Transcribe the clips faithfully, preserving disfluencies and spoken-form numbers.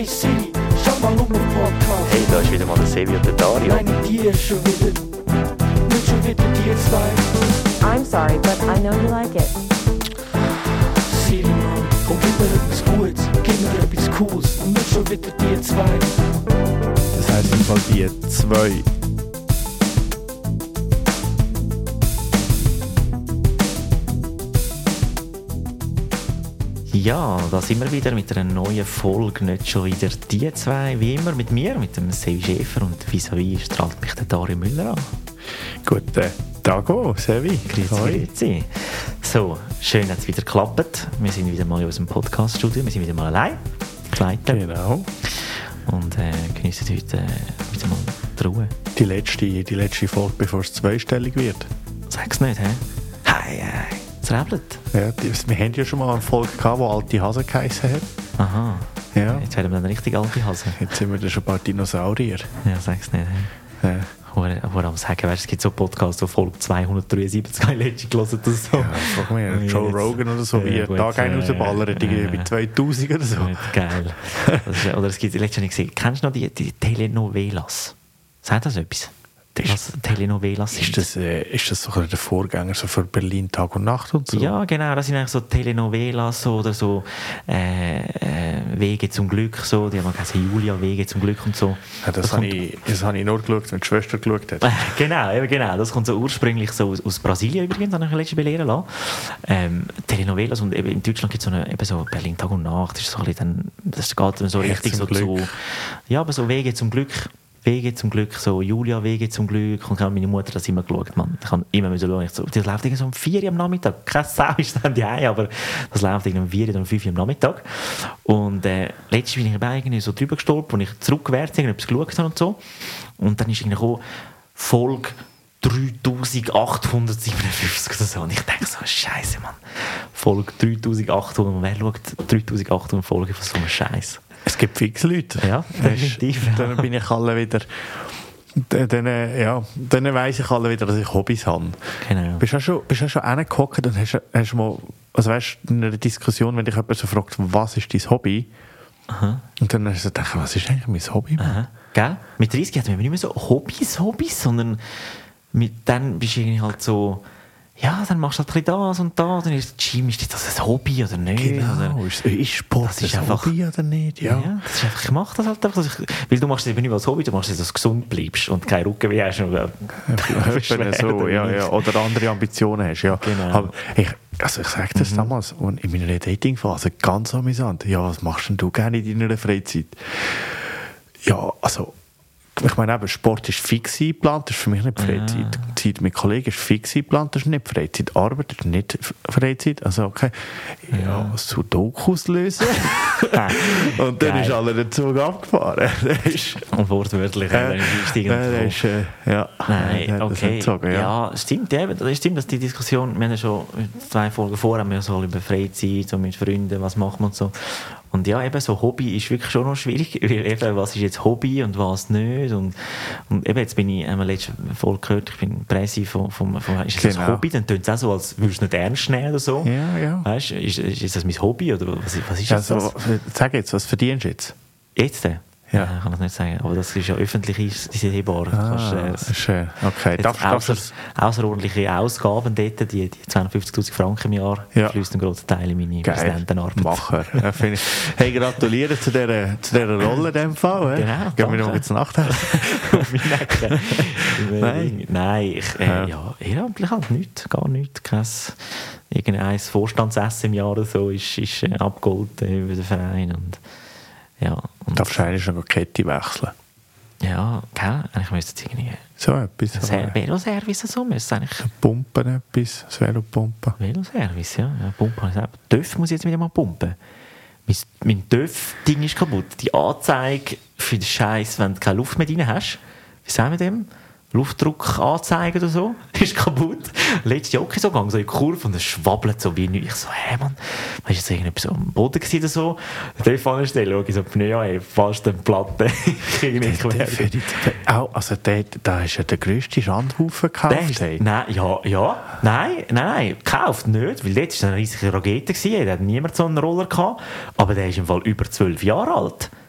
Hey Siri, schau mal um den Podcast. Hey, da ist wieder mal der Sevi und der Dario. Meine Tiere schon wieder, nicht schon wieder die zwei. I'm sorry, but I know you like it. Siri, Mann, komm, gib mir etwas Gutes, gib mir etwas Cooles und nicht schon wieder die zwei. Das heisst im Fall die zwei. Ja, da sind wir wieder mit einer neuen Folge. Nicht schon wieder die zwei, wie immer mit mir, mit dem Sevi Schäfer, und vis-à-vis strahlt mich der Dario Müller an. Guten Tag, Sevi. Grüezi, grüezi. So, schön, dass es wieder geklappt. Wir sind wieder mal in unserem Podcast-Studio. Wir sind wieder mal allein. Begleiten. Genau. Und äh, genießen heute äh, wieder mal die Ruhe. Die letzte, die letzte Folge, bevor es zweistellig wird. Sag's nicht, hä? Hei, hei. Es rebelt. Ja, die, wir haben ja schon mal eine Folge gehabt, die alte Hase geheissen hat. Aha. Ja. Jetzt werden wir dann richtig alte Hase. Jetzt sind wir dann schon ein paar Dinosaurier. Ja, sag's nicht, hä? Ja. Aber am sagen, weißt, es gibt so Podcasts, die Folge zweihundertdreiundsiebzig letzte gelesen oder so. Ja, frag mich, Joe Rogan oder so, wie ja, er Tag einen rausballert, irgendwie bei zweitausend oder so. Geil. Das ist, oder es gibt, letztens habe ich gesehen, kennst du noch die, die Telenovelas? Sagt das etwas? Was Telenovelas sind? Ist das, äh, ist das so der Vorgänger so für Berlin Tag und Nacht und so? Ja, genau, das sind eigentlich so Telenovelas so, oder so äh, äh, Wege zum Glück, so. Die haben gesagt, Julia, Wege zum Glück und so. Ja, das das habe kommt, ich, das hab ich nur geschaut, wenn die Schwester geschaut hat. Äh, genau, eben genau. Das kommt so ursprünglich so aus, aus Brasilien übrigens, habe ich letztens belehren lassen. Ähm, Telenovelas, und eben in Deutschland gibt es so eine, eben so Berlin Tag und Nacht, das ist so ein bisschen dann, das geht dann so Weg richtig so zum zu, ja, aber so Wege zum Glück. Wege zum Glück, so Julia, Wege zum Glück. Und meine Mutter hat das immer geschaut, Mann. Ich habe immer schauen. Ich so, das läuft irgendwie so um vier Uhr am Nachmittag. Keine Sau ist dann die Hause, aber das läuft irgendwie um vier oder um fünf Uhr am Nachmittag. Und äh, letztens bin ich dabei irgendwie so drüber gestolpert, und ich zurückgewärts etwas geschaut habe und so. Und dann ist irgendwie gekommen, Folge dreitausendachthundertsiebenundfünfzig oder so. Und ich denke so, Scheiße, Mann. Folge dreitausendachthundert. Wer schaut dreitausendachthundert Folgen von so einem Scheiß? Es gibt fix Leute. Ja, definitiv. Ja. Dann bin ich alle wieder... Dann, ja, dann weiss ich alle wieder, dass ich Hobbys habe. Genau. Bist du auch schon, bist du auch schon reingehockt und hast, hast mal... Also weißt du, in einer Diskussion, wenn dich jemand so fragt, was ist dein Hobby? Aha. Und dann hast du gedacht, was ist eigentlich mein Hobby? Aha. Gell? Mit dreißig hat man nicht mehr so Hobbys, Hobbys, sondern mit, dann bist du irgendwie halt so... Ja, dann machst du halt ein bisschen das und das. Dann ist Gym, ist das ein Hobby oder nicht? Genau, oder? ist, ist Sport das ist ein einfach, Hobby oder nicht? Ja. Ja, das ist einfach, ich mache das halt einfach. Also ich, weil du machst es eben nicht als Hobby, du machst es, dass du gesund bleibst und keine Rückenweh hast. Und, äh, so, ja, ja. Oder andere Ambitionen hast. Ja. Genau. Aber ich, also ich sage das mhm. damals in meiner Datingphase ganz amüsant. Ja, was machst denn du gerne in deiner Freizeit? Ja, also... Ich meine, eben, Sport ist fix eingeplant, das ist für mich nicht Freizeit. Ah. Zeit mit Kollegen ist fix eingeplant, das ist nicht Freizeit. Arbeit ist nicht Freizeit. Also, okay, ja, ja Sudokus lösen. Und dann Geil. Ist alle den Zug abgefahren. Und wortwörtlich, äh, dann ist äh, ist, äh, ja. Nein, okay. Gezogen, ja. ja, stimmt, ja, das stimmt, dass die Diskussion, wir haben ja schon zwei Folgen vor, haben wir so über Freizeit, so mit Freunden, was macht man und so. Und ja, eben so Hobby ist wirklich schon noch schwierig, weil eben, was ist jetzt Hobby und was nicht. Und, und eben, jetzt bin ich einmal letzte Folge gehört, ich bin Presse von, von, von ist das genau. ein Hobby? Dann tönt es auch so, als würdest du nicht ernst nehmen oder so. Ja, ja. Weißt du, ist, ist, ist das mein Hobby oder was, was ist das? Also, sag jetzt, was verdienst du jetzt? Jetzt? Ja. Ich kann das nicht sagen, aber das ist ja öffentlich einsehbar. Ah, äh, schön. Okay. Darfst, außer, außerordentliche Ausgaben dort, die, die zweihundertfünfzigtausend Franken im Jahr, ja. fließt ein großer Teil in meine Präsidentenarbeit. Macher. Ja, ich. Hey, gratuliere zu dieser, zu dieser Rolle in dem Fall. Genau. Gehen wir noch zur Nacht essen? Nein. Nein, ich, äh, ja. ja, ehrenamtlich halt nichts, gar nichts. Kein, irgendein Vorstandsessen im Jahr oder so ist, ist äh, abgeholt äh, über den Verein. Und, ja, und darfst du eigentlich noch eine Kette wechseln? Ja, gell? Eigentlich müsste es irgendwie... So etwas. Ein Veloservice so müsste eigentlich... Pumpen etwas, das Velopumpen. Veloservice, ja. ja Pumpen. TÜV muss ich jetzt wieder mal pumpen. Mein, mein TÜV-Ding ist kaputt. Die Anzeige für den Scheiß, wenn du keine Luft mehr drin hast, wie sagen wir dem? Luftdruckanzeige oder so, ist kaputt. Letztes Jahr auch so gegangen, so in die Kurve, und es schwabbelt so wie nichts. Ich so, hä, Mann, weißt du, jetzt irgendetwas so am Boden gewesen oder so? An der vorne Stelle schaue ich so, Pneu, ey, fast eine Platte. Ich kriege nicht quer. Also, da ist ja der grösste Schandhaufen gekauft. Nein, ja, ja, nein, nein, gekauft nicht, weil dort war eine riesige Rakete gewesen, da hat niemand so einen Roller gehabt, aber der ist im Fall über zwölf Jahre alt.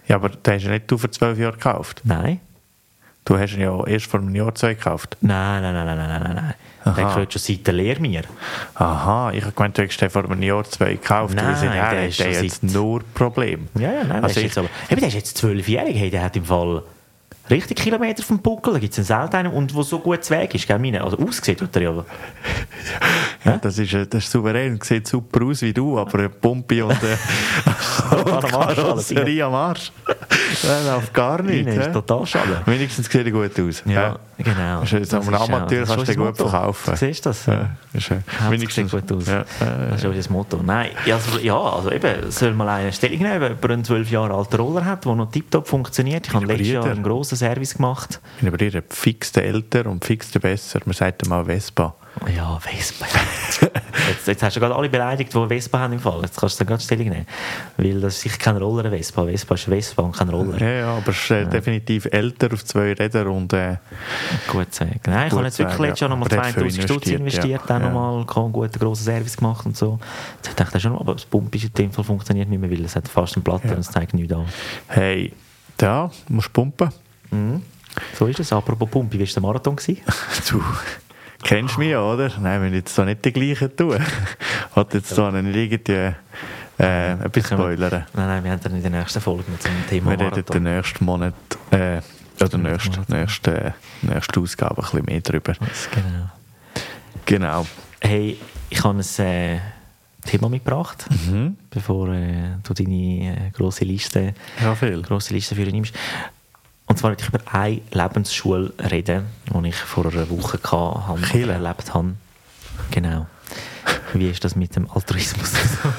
Ja, aber den hast du nicht du für zwölf Jahre gekauft. Nein. Du hast ihn ja erst vor einem Jahr zwei gekauft. Nein, nein, nein, nein, nein, nein, nein. Aha. Der gehört schon seit der Lehre mir. Aha, ich habe gemeint, du hättest den vor einem Jahr zwei gekauft. Nein, weil sie- ja, der der ist hat schon jetzt seit- nur Problem. Ja, ja, nein, Also der ist ich- jetzt aber... Eben, der ist jetzt zwölfjährig, hey, der hat im Fall richtig Kilometer vom Buckel, da gibt es einen selten und wo so gut Weg ist, gell, meine? Also ausgesehen tut er ja... Ja, das, ist, äh, das ist souverän, sieht super aus wie du, aber eine Pumpe und eine Karosserie am Arsch. Das läuft gar nicht. Meine ist hä? total schade. Wenigstens sieht er gut aus. Ja, genau. Das ist, so Das ein ist auch- Amateur das ist kannst du schon den das gut Motto. verkaufen. Du siehst das? Ja, ist, äh, Hauptsache sieht gut aus. Ja, äh, Das ist auch das Motto. Nein, ja, also, ja, also eben, soll mal eine Stellung nehmen, wenn jemand einen zwölf Jahre alten Roller hat, der noch tiptop funktioniert. Ich habe Meine letztes Jahr Brüder. einen grossen Service gemacht. Ich bin aber ihr fix der älter und fix der besser. Man sagt ihm mal Vespa. Ja, Vespa. jetzt, jetzt hast du gerade alle beleidigt, die Vespa haben im Fall. Jetzt kannst du da gerade Stellung nehmen. Weil das ist sicher kein Roller, eine Vespa. Vespa ist eine Vespa und kein Roller. Ja, ja, aber es ist äh, definitiv älter auf zwei Rädern und äh, Gut sagen. Nein, ich Gut habe jetzt wirklich sagen, letztes Jahr ja. nochmal Aber der hat viel zweitausend Stutz investiert, investiert, ja. dann Ja. nochmal einen guten, grossen Service gemacht und so. Jetzt dachte ich, das schon noch, aber das Pump ist in dem Fall funktioniert nicht mehr, weil es hat fast einen Platten und es zeigt nichts an. hey, da musst du pumpen. Mhm. So ist es. Apropos Pumpe, wie war der Marathon gewesen? Du kennst mich ja, oder? Nein, wenn ich jetzt da nicht die gleichen tue. Hat jetzt da nicht irgendwie äh, etwas spoilern. Nein, nein, wir haben dann in der nächsten Folge mit so einem Thema Wir reden den Marathon. nächsten Monat, äh, oder nächste, nächste, nächste Ausgabe ein bisschen mehr drüber. Genau. Genau. Hey, ich habe ein äh, Thema mitgebracht, Mhm. bevor äh, du deine äh, grosse Liste, Ja, viel. grosse Liste für dich nimmst. Und zwar möchte ich über eine Lebensschule reden, die ich vor einer Woche hatte, Chile. erlebt habe. Genau. Wie ist das mit dem Altruismus?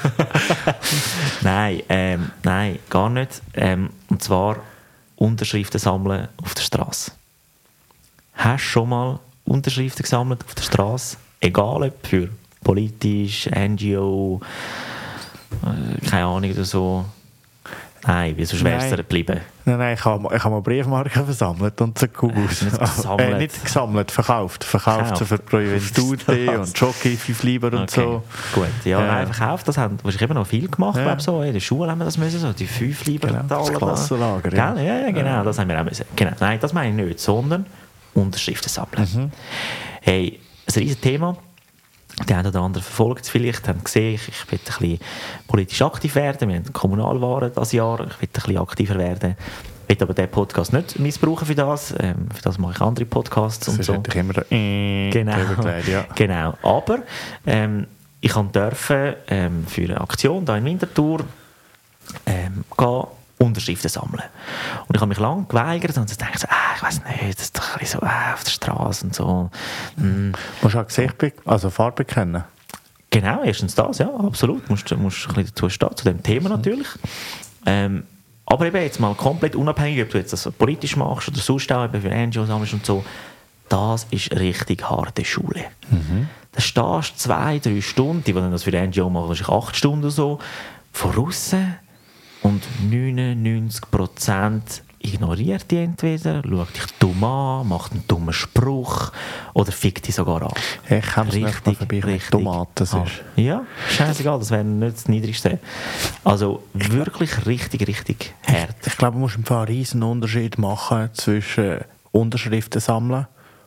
nein, ähm, nein, gar nicht. Ähm, und zwar Unterschriften sammeln auf der Straße. Hast du schon mal Unterschriften gesammelt auf der Straße? Egal ob für politisch, N G O, äh, keine Ahnung oder so. Nein, wie so schwer ist es Nein. dir geblieben? Nein, nein, ich habe, ich habe mal Briefmarken versammelt und so cool aus. Nicht gesammelt. Äh, nicht gesammelt, verkauft. Verkauft so für die Juventude und Jockey, fünf Lieber und Okay, so. gut. Ja, Ja. nein, verkauft, das haben wahrscheinlich eben noch viel gemacht, Ja. glaub so. In der Schule haben wir das müssen, so die fünf Lieber Genau, das Taler da. Klassenlager, ja. Gell? Ja, ja, genau, das haben wir auch müssen. Genau. Nein, das meine ich nicht, sondern Unterschriften sammeln. Mhm. Hey, ein riesiges Thema. Die einen oder anderen verfolgt es vielleicht, haben gesehen, ich, ich will ein bisschen politisch aktiv werden. Wir haben Kommunalwahlen dieses Jahr, ich will ein bisschen aktiver werden. Ich will aber diesen Podcast nicht missbrauchen für das. Ähm, für das mache ich andere Podcasts Das und ist so. natürlich immer da, äh, Genau. drüber gelegt, ja. genau. Aber ähm, ich durfte ähm, für eine Aktion hier in Winterthur ähm, gehen, Unterschriften sammeln. Und ich habe mich lange geweigert und so dachte, so, ah, ich weiß nicht, das ist doch ein bisschen so ah, auf der Straße und so. Mm. Musst du auch Gesicht, be- also Farbe kennen. Genau, erstens das, ja, absolut. Du musst, musst ein bisschen dazu stehen, zu dem Thema natürlich. Ähm, aber eben jetzt mal komplett unabhängig, ob du jetzt das politisch machst oder sonst auch eben für N G Os sammelst und so, das ist richtig harte Schule. Mhm. Da stehst du zwei, drei Stunden, die wollen das für N G O machen, wahrscheinlich acht Stunden oder so, von aussen und neunundneunzig Prozent ignoriert die entweder, schaut dich dumm an, macht einen dummen Spruch oder fickt dich sogar an. Ich komme es nicht mal vorbei, wenn Tomaten ist. hart. Ja, scheißegal, das wäre nicht das Niedrigste. Also wirklich richtig, richtig hart. Ich glaube, man muss im Fall einen riesen Unterschied machen zwischen Unterschriften sammeln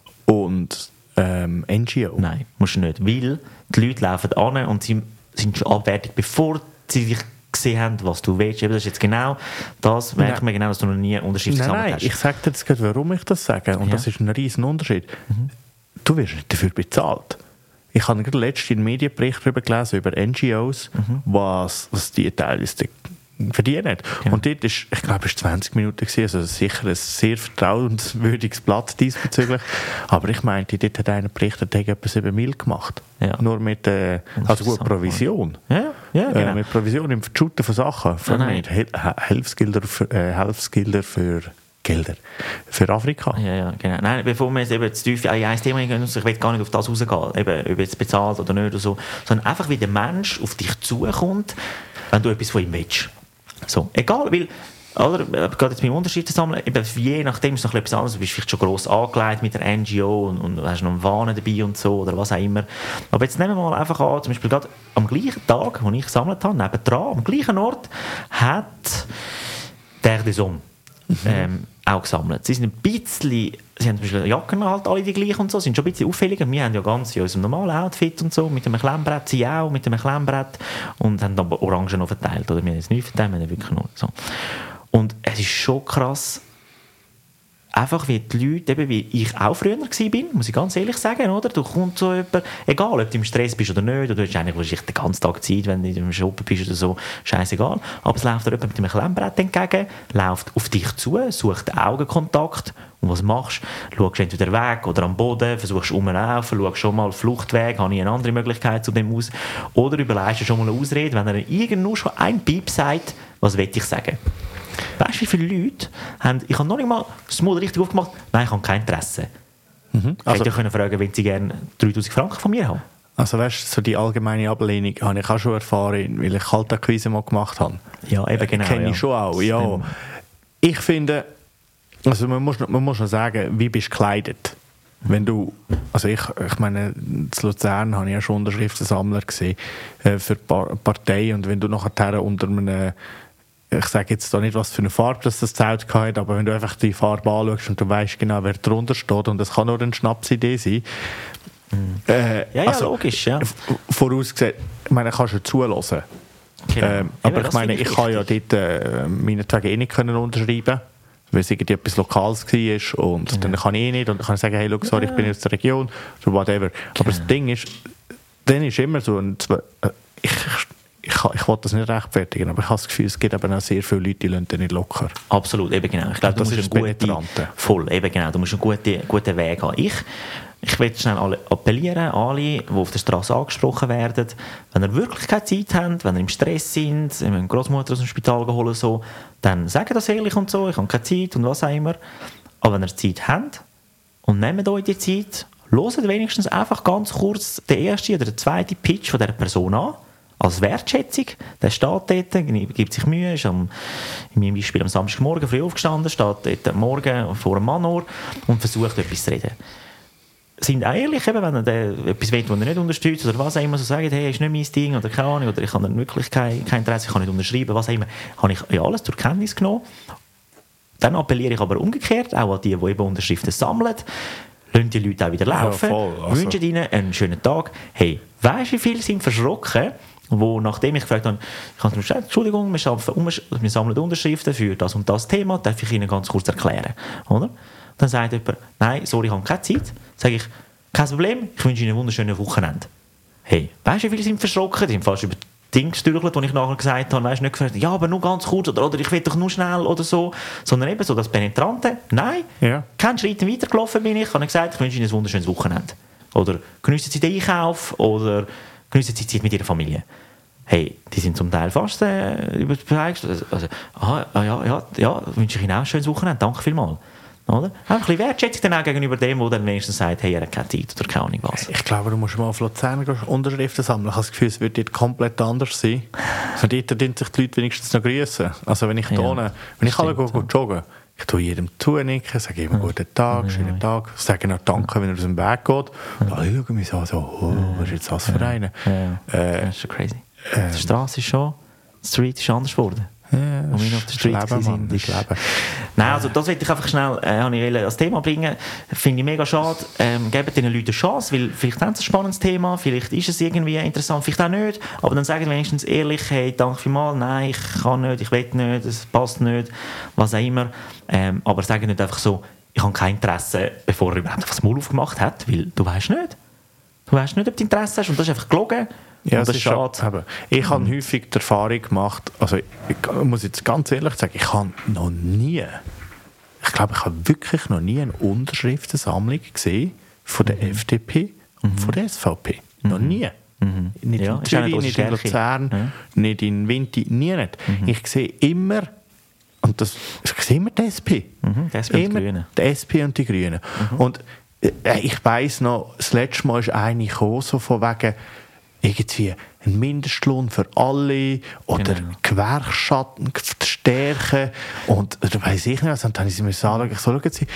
und ähm, N G O. Nein, musst du nicht, weil die Leute laufen an und sie sind schon abwertig, bevor sie dich gesehen haben, was du willst. Eben, das ist jetzt genau das, merkt man genau, dass du noch nie Unterschrift Nein, gesammelt nein, hast. ich sage dir jetzt gerade, warum ich das sage. Und Ja. das ist ein riesen Unterschied. Du wirst nicht dafür bezahlt. Ich habe gerade letztens einen Medienbericht darüber gelesen, über N G Os, was, was die teilweise verdienen. Ja. Und dort ist, ich glaube, es war zwanzig Minuten, gewesen, also sicher ein sehr vertrauenswürdiges Blatt diesbezüglich. Aber ich meinte, dort hat einer berichtet, der hat etwa sieben Mil gemacht. Ja. Nur mit, äh, also gut, Provision. Ja, ja, genau. Äh, mit Provision im Shooten von Sachen. Für Nein, nein. mich. Hel- Hilfsgelder für, äh, Hilfsgelder für Gelder. Für Afrika. Ja, ja, genau. Nein, bevor wir jetzt eben zu tief in ein Thema gehen, ich will gar nicht auf das rausgehen, eben, ob jetzt bezahlt oder nicht oder so, sondern einfach, wie der Mensch auf dich zukommt, wenn du etwas von ihm willst. So, egal, weil, oder, gerade jetzt beim Unterschriften sammeln, eben, je nachdem ist es noch etwas anderes, du bist vielleicht schon gross angelegt mit der N G O und, und hast noch einen Wahn dabei und so, oder was auch immer. Aber jetzt nehmen wir mal einfach an, zum Beispiel gerade am gleichen Tag, wo ich gesammelt habe, nebendran, am gleichen Ort, hat Terre des Hommes ähm, auch gesammelt. Sie sind ein bisschen, sie haben zum Beispiel Jacken halt alle die gleichen und so, sind schon ein bisschen auffälliger. Wir haben ja ganz in unserem normalen Outfit und so, mit einem Klemmbrett, sie auch mit einem Klemmbrett und haben dann Orangen noch verteilt. Oder wir haben es nicht verteilt, wir haben wirklich nur so. Und es ist schon krass, einfach wie die Leute, eben wie ich auch früher war, muss ich ganz ehrlich sagen, oder? Du kommst so jemand, egal ob du im Stress bist oder nicht, oder du hast eigentlich wahrscheinlich den ganzen Tag Zeit, wenn du im Shoppen bist oder so, scheißegal. Aber es läuft dir jemand mit einem Klemmbrett entgegen, läuft auf dich zu, sucht den Augenkontakt und was machst du? Schaust entweder weg oder am Boden, versuchst rumzulaufen, schaust schon mal Fluchtweg, habe ich eine andere Möglichkeit zu dem aus, oder überlegst dir schon mal eine Ausrede, wenn er irgendwo schon ein Piep sagt, was will ich sagen? Weißt du, wie viele Leute haben, ich habe noch nicht mal das Maul richtig aufgemacht, nein, ich habe kein Interesse. Mhm. Also, ich hätte fragen, wenn sie gerne dreitausend Franken von mir haben. Also weißt du, so die allgemeine Ablehnung habe ich auch schon erfahren, weil ich Kaltakquise mal gemacht habe. Ja, eben genau. Kenne ich ja. schon auch, ja. Ich finde, also man muss, man muss schon sagen, wie bist du gekleidet? Wenn du, also ich, ich meine, in Luzern habe ich ja schon Unterschriftensammler gesehen äh, für die Partei, und wenn du nachher unter einem, ich sage jetzt da nicht, was für eine Farbe das, das Zelt hat, aber wenn du einfach die Farbe anschaust und du weißt genau, wer drunter steht, und das kann nur eine Schnapsidee sein. Mhm. Äh, ja, ja, also, logisch, ja. Vorausgesehen, ich meine, kannst du zuhören. Genau. Ähm, aber Eben, ich meine, ich, ich kann ja dort äh, meinetwegen eh nicht können unterschreiben, weil es irgendwie etwas Lokales war, und ja. dann kann ich eh nicht, und dann kann ich sagen, hey, look, sorry, ja. ich bin aus der Region, oder whatever. Genau. Aber das Ding ist, dann ist immer so, ein, ich Ich, ich will das nicht rechtfertigen, aber ich habe das Gefühl, es gibt eben auch sehr viele Leute, die lassen nicht locker. Absolut, eben genau. Ich glaube, du das musst ist einen guten, voll, eben genau, du musst einen guten, guten Weg haben. Ich, ich will schnell alle appellieren, alle, die auf der Straße angesprochen werden, wenn ihr wirklich keine Zeit habt, wenn ihr im Stress sind, wenn ihr Großmutter aus dem Spital geholt so, dann sagt das ehrlich und so, ich habe keine Zeit und was auch immer. Aber wenn ihr Zeit habt und nehmt euch die Zeit, hört wenigstens einfach ganz kurz den ersten oder den zweiten Pitch von dieser Person an, als Wertschätzung. Der steht dort, gibt sich Mühe, ist am, in meinem Beispiel am Samstagmorgen früh aufgestanden, steht dort am Morgen vor einem Mann und versucht, etwas zu reden. Sind auch ehrlich, eben, wenn er etwas will, was er nicht unterstützt, oder was auch immer, so sagt, hey, ist nicht mein Ding, oder keine Ahnung, oder ich habe wirklich kein, kein Interesse, ich kann nicht unterschreiben, was auch immer, habe ich ja alles zur Kenntnis genommen. Dann appelliere ich aber umgekehrt, auch an die, die eben Unterschriften sammeln, lassen die Leute auch wieder laufen, ja, also. Wünschen ihnen einen schönen Tag. Hey, weisst du, wie viele sind verschrocken, wo, nachdem ich gefragt habe, ich habe gesagt, Entschuldigung, wir, wir sammeln Unterschriften für das und das Thema, darf ich Ihnen ganz kurz erklären, oder? Dann sagt jemand, nein, sorry, ich habe keine Zeit. Sage ich, kein Problem, ich wünsche Ihnen ein wunderschönes Wochenende. Hey, weißt du, wie viele sind verschrocken? Die sind fast über Dinge gestürchelt, die ich nachher gesagt habe, weißt du, nicht gefragt, ja, aber nur ganz kurz, oder, oder ich will doch nur schnell, oder so, sondern eben so das Penetrante, nein, ja. Kein Schritt weitergelaufen bin ich, ich habe gesagt, ich wünsche Ihnen ein wunderschönes Wochenende. Oder geniessen Sie den Einkauf, oder geniessen Sie Zeit mit Ihrer Familie. Hey, die sind zum Teil fast äh, überzeugt. Also, aha, ja, ja, ja, wünsche ich Ihnen auch ein schönes Wochenende, danke vielmals. Oder? Ein bisschen Wertschätzung dann auch gegenüber dem, der dann wenigstens sagt, hey, er hat keine Zeit oder keine Ahnung was. Ich glaube, du musst mal auf Luzern Unterschriften sammeln. Ich habe das Gefühl, es wird dort komplett anders sein. Von dort dürfen sich die Leute wenigstens noch grüßen. Also wenn ich ja, ohne, wenn ich alle gehe, joggen, ich tue jedem zunicken, sage ihm guten Tag, ja, schönen ja. Tag, sage noch Danke, wenn er aus dem Weg geht. Ja. Alle schauen mich so, so oh, was ist jetzt das für eine? Ja, ja. Äh, das ist schon crazy. Ähm, die Straße ist schon, die Street ist anders geworden. Ja, und wir auf der Street Leben, Mann, ist Leben. Nein, also das wollte ich einfach schnell äh, als Thema bringen. Finde ich mega schade. Ähm, gebt den Leuten eine Chance, weil vielleicht haben sie ein spannendes Thema, vielleicht ist es irgendwie interessant, vielleicht auch nicht. Aber dann sagen wenigstens ehrlich, hey, danke vielmals, nein, ich kann nicht, ich will nicht, es passt nicht, was auch immer. Ähm, aber sagen nicht einfach so, ich habe kein Interesse, bevor er überhaupt das Maul aufgemacht hat, weil du weißt nicht. Du weißt nicht, ob du Interesse hast und das ist einfach gelogen. Ja, das ist schade. Ich habe mhm. häufig die Erfahrung gemacht, also ich, ich muss jetzt ganz ehrlich sagen, ich habe noch nie, ich glaube, ich habe wirklich noch nie eine Unterschriftensammlung gesehen von der mhm. F D P und mhm. von der S V P. Mhm. Noch nie. Mhm. Nicht ja, in Zürich, nicht in Luzern, ja. nicht in Winti, nie nicht. Mhm. Ich sehe immer, und das, ich sehe immer die S P. Mhm. Die S P und die Grünen. Die S P und die Grünen. Mhm. Und äh, ich weiss noch, das letzte Mal ist eine gekommen, so von wegen, irgendwie ein Mindestlohn für alle oder genau. Gewerkschaften stärken und oder weiss ich nicht was. Und dann habe ich mir gesagt, so, schauen Sie,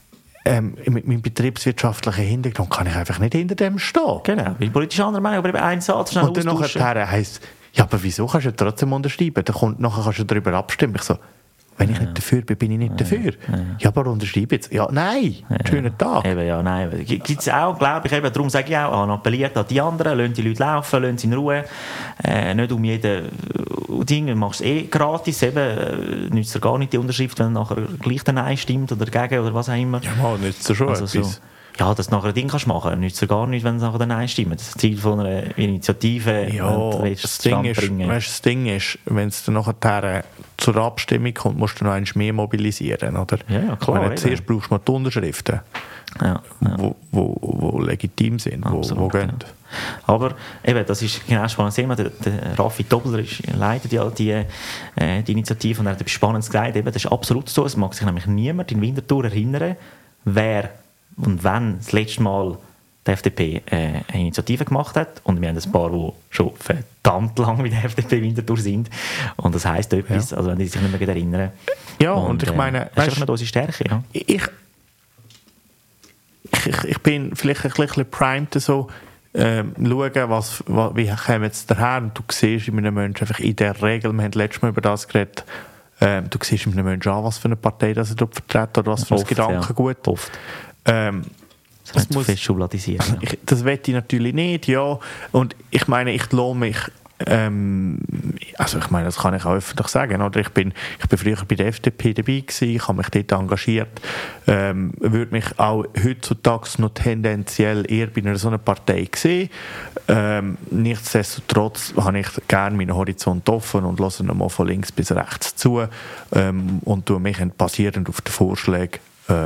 ähm, mit meinem betriebswirtschaftlichen Hintergrund kann ich einfach nicht hinter dem stehen. Genau, weil politisch andere Meinung, aber eben ein Satz schnell und dann nachher heisst, ja, aber wieso kannst du trotzdem unterschreiben? Dann kommt, nachher kannst du darüber abstimmen. Ich so, Wenn ich nicht dafür bin, bin ich nicht ja. dafür. Ja. ja, aber unterschreibe jetzt. Ja, nein, ja. schönen Tag. Eben, ja, nein. Gibt es auch, glaube ich, eben, darum sage ich auch, appelliert an die anderen, lassen die Leute laufen, lassen sie in Ruhe. Äh, nicht um jeden Ding, du machst es eh gratis, eben, nützt dir gar nicht die Unterschrift, wenn nachher gleich der Nein stimmt oder dagegen oder was auch immer. Ja, mal, nützt dir schon also etwas. So, ja, dass du nachher ein Ding kannst machen, nützt dir gar nicht, wenn es nachher der Nein stimmt. Das ist das Ziel von einer Initiative. Ja, das Ding, ist, weißt, das Ding ist, wenn es dann nachher zur Abstimmung kommt, musst du noch einmal mehr mobilisieren, oder? Ja, ja klar. Meine, zuerst brauchst du mal die Unterschriften, ja, ja. Wo, wo, wo legitim sind, wo, Absolut, wo gehen. Ja. Aber eben, das ist genau spannend. Der, der Raffi Dobler ist, leitet ja die, äh, die Initiative und er hat etwas Spannendes gesagt. Eben, das ist absolut so. Es mag sich nämlich niemand in Winterthur erinnern, wer und wann das letzte Mal die F D P äh, eine Initiative gemacht hat. Und wir haben ein paar, die schon verdammt lang mit der F D P Winterthur sind. Und das heisst etwas, ja. also wenn die sich nicht mehr erinnern. Ja, und, und ich meine... Äh, das ist einfach unsere Stärke. Ja. Ich, ich, ich bin vielleicht ein bisschen primed so, ähm, schauen, was, was, wie kommen jetzt daher. Und du siehst in einem Menschen einfach in der Regel, wir haben letztes Mal über das geredet, ähm, du siehst in einem Menschen an, was für eine Partei das er dort vertritt oder was für ein Oft, Gedankengut. Ja. Oft. Ähm, das, das muss fest schubladisieren. Ich, das will ich natürlich nicht, ja. Und ich meine, ich lohne mich, ähm, also ich meine, das kann ich auch öffentlich sagen, oder? Ich bin, ich bin früher bei der F D P dabei gewesen, ich habe mich dort engagiert, ähm, würde mich auch heutzutage noch tendenziell eher bei einer so einer Partei sehen. Ähm, nichtsdestotrotz habe ich gerne meinen Horizont offen und höre mal von links bis rechts zu ähm, und tue mich basierend auf den Vorschlägen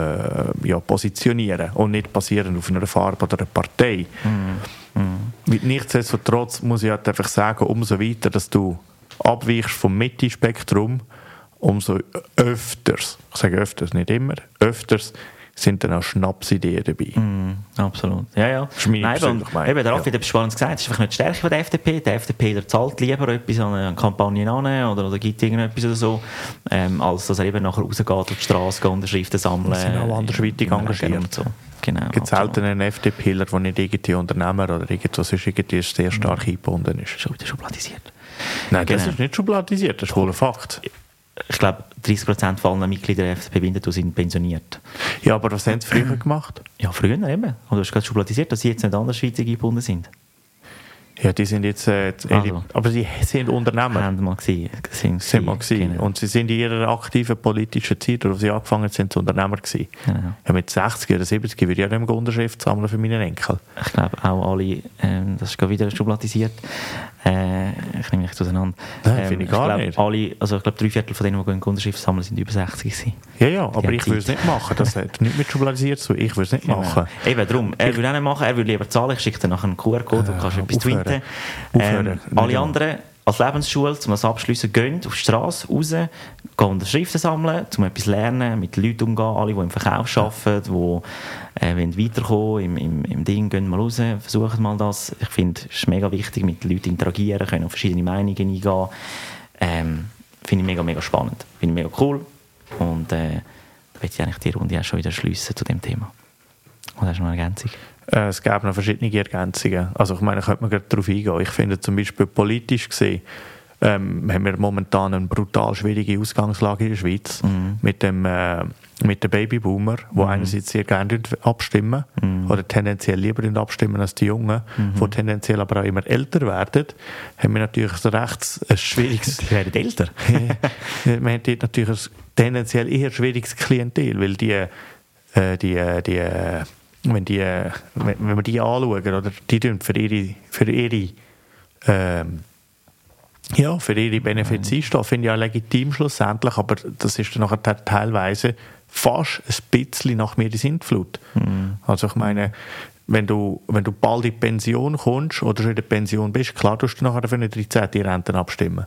Äh, ja, positionieren und nicht basierend auf einer Farbe oder einer Partei. Mm. Mm. Nichtsdestotrotz muss ich halt einfach sagen, umso weiter, dass du abweichst vom Mitte-Spektrum, umso öfters, ich sage öfters, nicht immer, öfters sind dann auch Schnapsideen dabei. Mm, absolut. Ja, ja. Nein, und, eben, der Raffi hat etwas Spannendes gesagt, das ist einfach nicht die Stärke von der F D P. Der F D P der zahlt lieber etwas an eine Kampagne an oder, oder gibt irgendetwas oder so, ähm, als dass er eben nachher rausgeht auf die Straße, Unterschriften sammeln. Das sind auch andersweitig engagiert. So. Genau, es gibt selten einen FDPler, der nicht irgendwie Unternehmer oder irgendwas sonst irgendwie sehr stark mhm. eingebunden ist. Schon wieder schubladisiert. Nein, das genau. ist nicht schubladisiert, das ist wohl ein Fakt. Ich glaube, dreissig Prozent aller Mitglieder der F D P Winterthur sind pensioniert. Ja, aber was haben sie früher gemacht? Ja, früher eben. Und du hast gerade schubladisiert, dass sie jetzt nicht anders Schweizer eingebunden sind. Ja, die sind jetzt, äh, also, aber sie sind Unternehmer. Haben mal gesehen. Sind, sind mal gewesen. Genau. Und sie sind in ihrer aktiven politischen Zeit, wo sie angefangen sind, Unternehmer gewesen. Genau. Ja, mit sechzig oder siebzig würde ich ja nicht mehr Unterschrift sammeln für meine Enkel. Ich glaube auch alle, ähm, das ist gerade wieder schubladisiert. Äh, ich nehme mich auseinander. Nein, ähm, finde ich gar ich nicht. Alle, also ich glaube, drei Viertel von denen, die Unterschrift sammeln, sind über sechzig gewesen. Ja, ja, die aber ich würde es nicht machen. Das hat nicht mit schubladisiert so. Ich würde es nicht genau. machen. Eben darum. Er würde auch nicht machen, er würde lieber zahlen. Ich schicke dir nachher einen Q R-Code, du kannst äh, etwas aufhören. tweeten. Ähm, alle anderen als Lebensschule, um das abschliessen, gehen auf die Straße raus, gehen Unterschriften sammeln, um etwas lernen, mit Leuten umgehen, alle, die im Verkauf arbeiten, die äh, weiterkommen im, im, im Ding, gehen mal raus, versuchen mal das. Ich finde, es ist mega wichtig, mit den Leuten interagieren, können auf verschiedene Meinungen eingehen. Ähm, finde ich mega, mega spannend. Finde ich mega cool. Und äh, da möchte ich eigentlich die Runde auch schon wieder schliessen zu dem Thema. Und hast du noch eine Ergänzung? Es gäbe noch verschiedene Ergänzungen. Also ich meine, könnte man gerade darauf eingehen. Ich finde zum Beispiel politisch gesehen, ähm, haben wir momentan eine brutal schwierige Ausgangslage in der Schweiz mhm. mit dem äh, mit den Babyboomer, die mhm. einerseits sehr gerne abstimmen mhm. oder tendenziell lieber abstimmen als die Jungen, mhm. die tendenziell aber auch immer älter werden, haben wir natürlich so recht ein schwieriges... Die werden älter? Wir haben dort natürlich ein tendenziell eher schwieriges Klientel, weil die, äh, die, äh, die äh, wenn, die, äh, wenn, wenn wir die anschauen, oder die tun für ihre, für ihre ähm, ja, für ihre Benefits einstehen, finde ich auch legitim schlussendlich, aber das ist dann nachher teilweise fast ein bisschen nach mir die Sintflut. Mhm. Also ich meine, wenn du, wenn du bald in die Pension kommst oder schon in der Pension bist, klar tust du nachher für eine dreizehnte Rente abstimmen.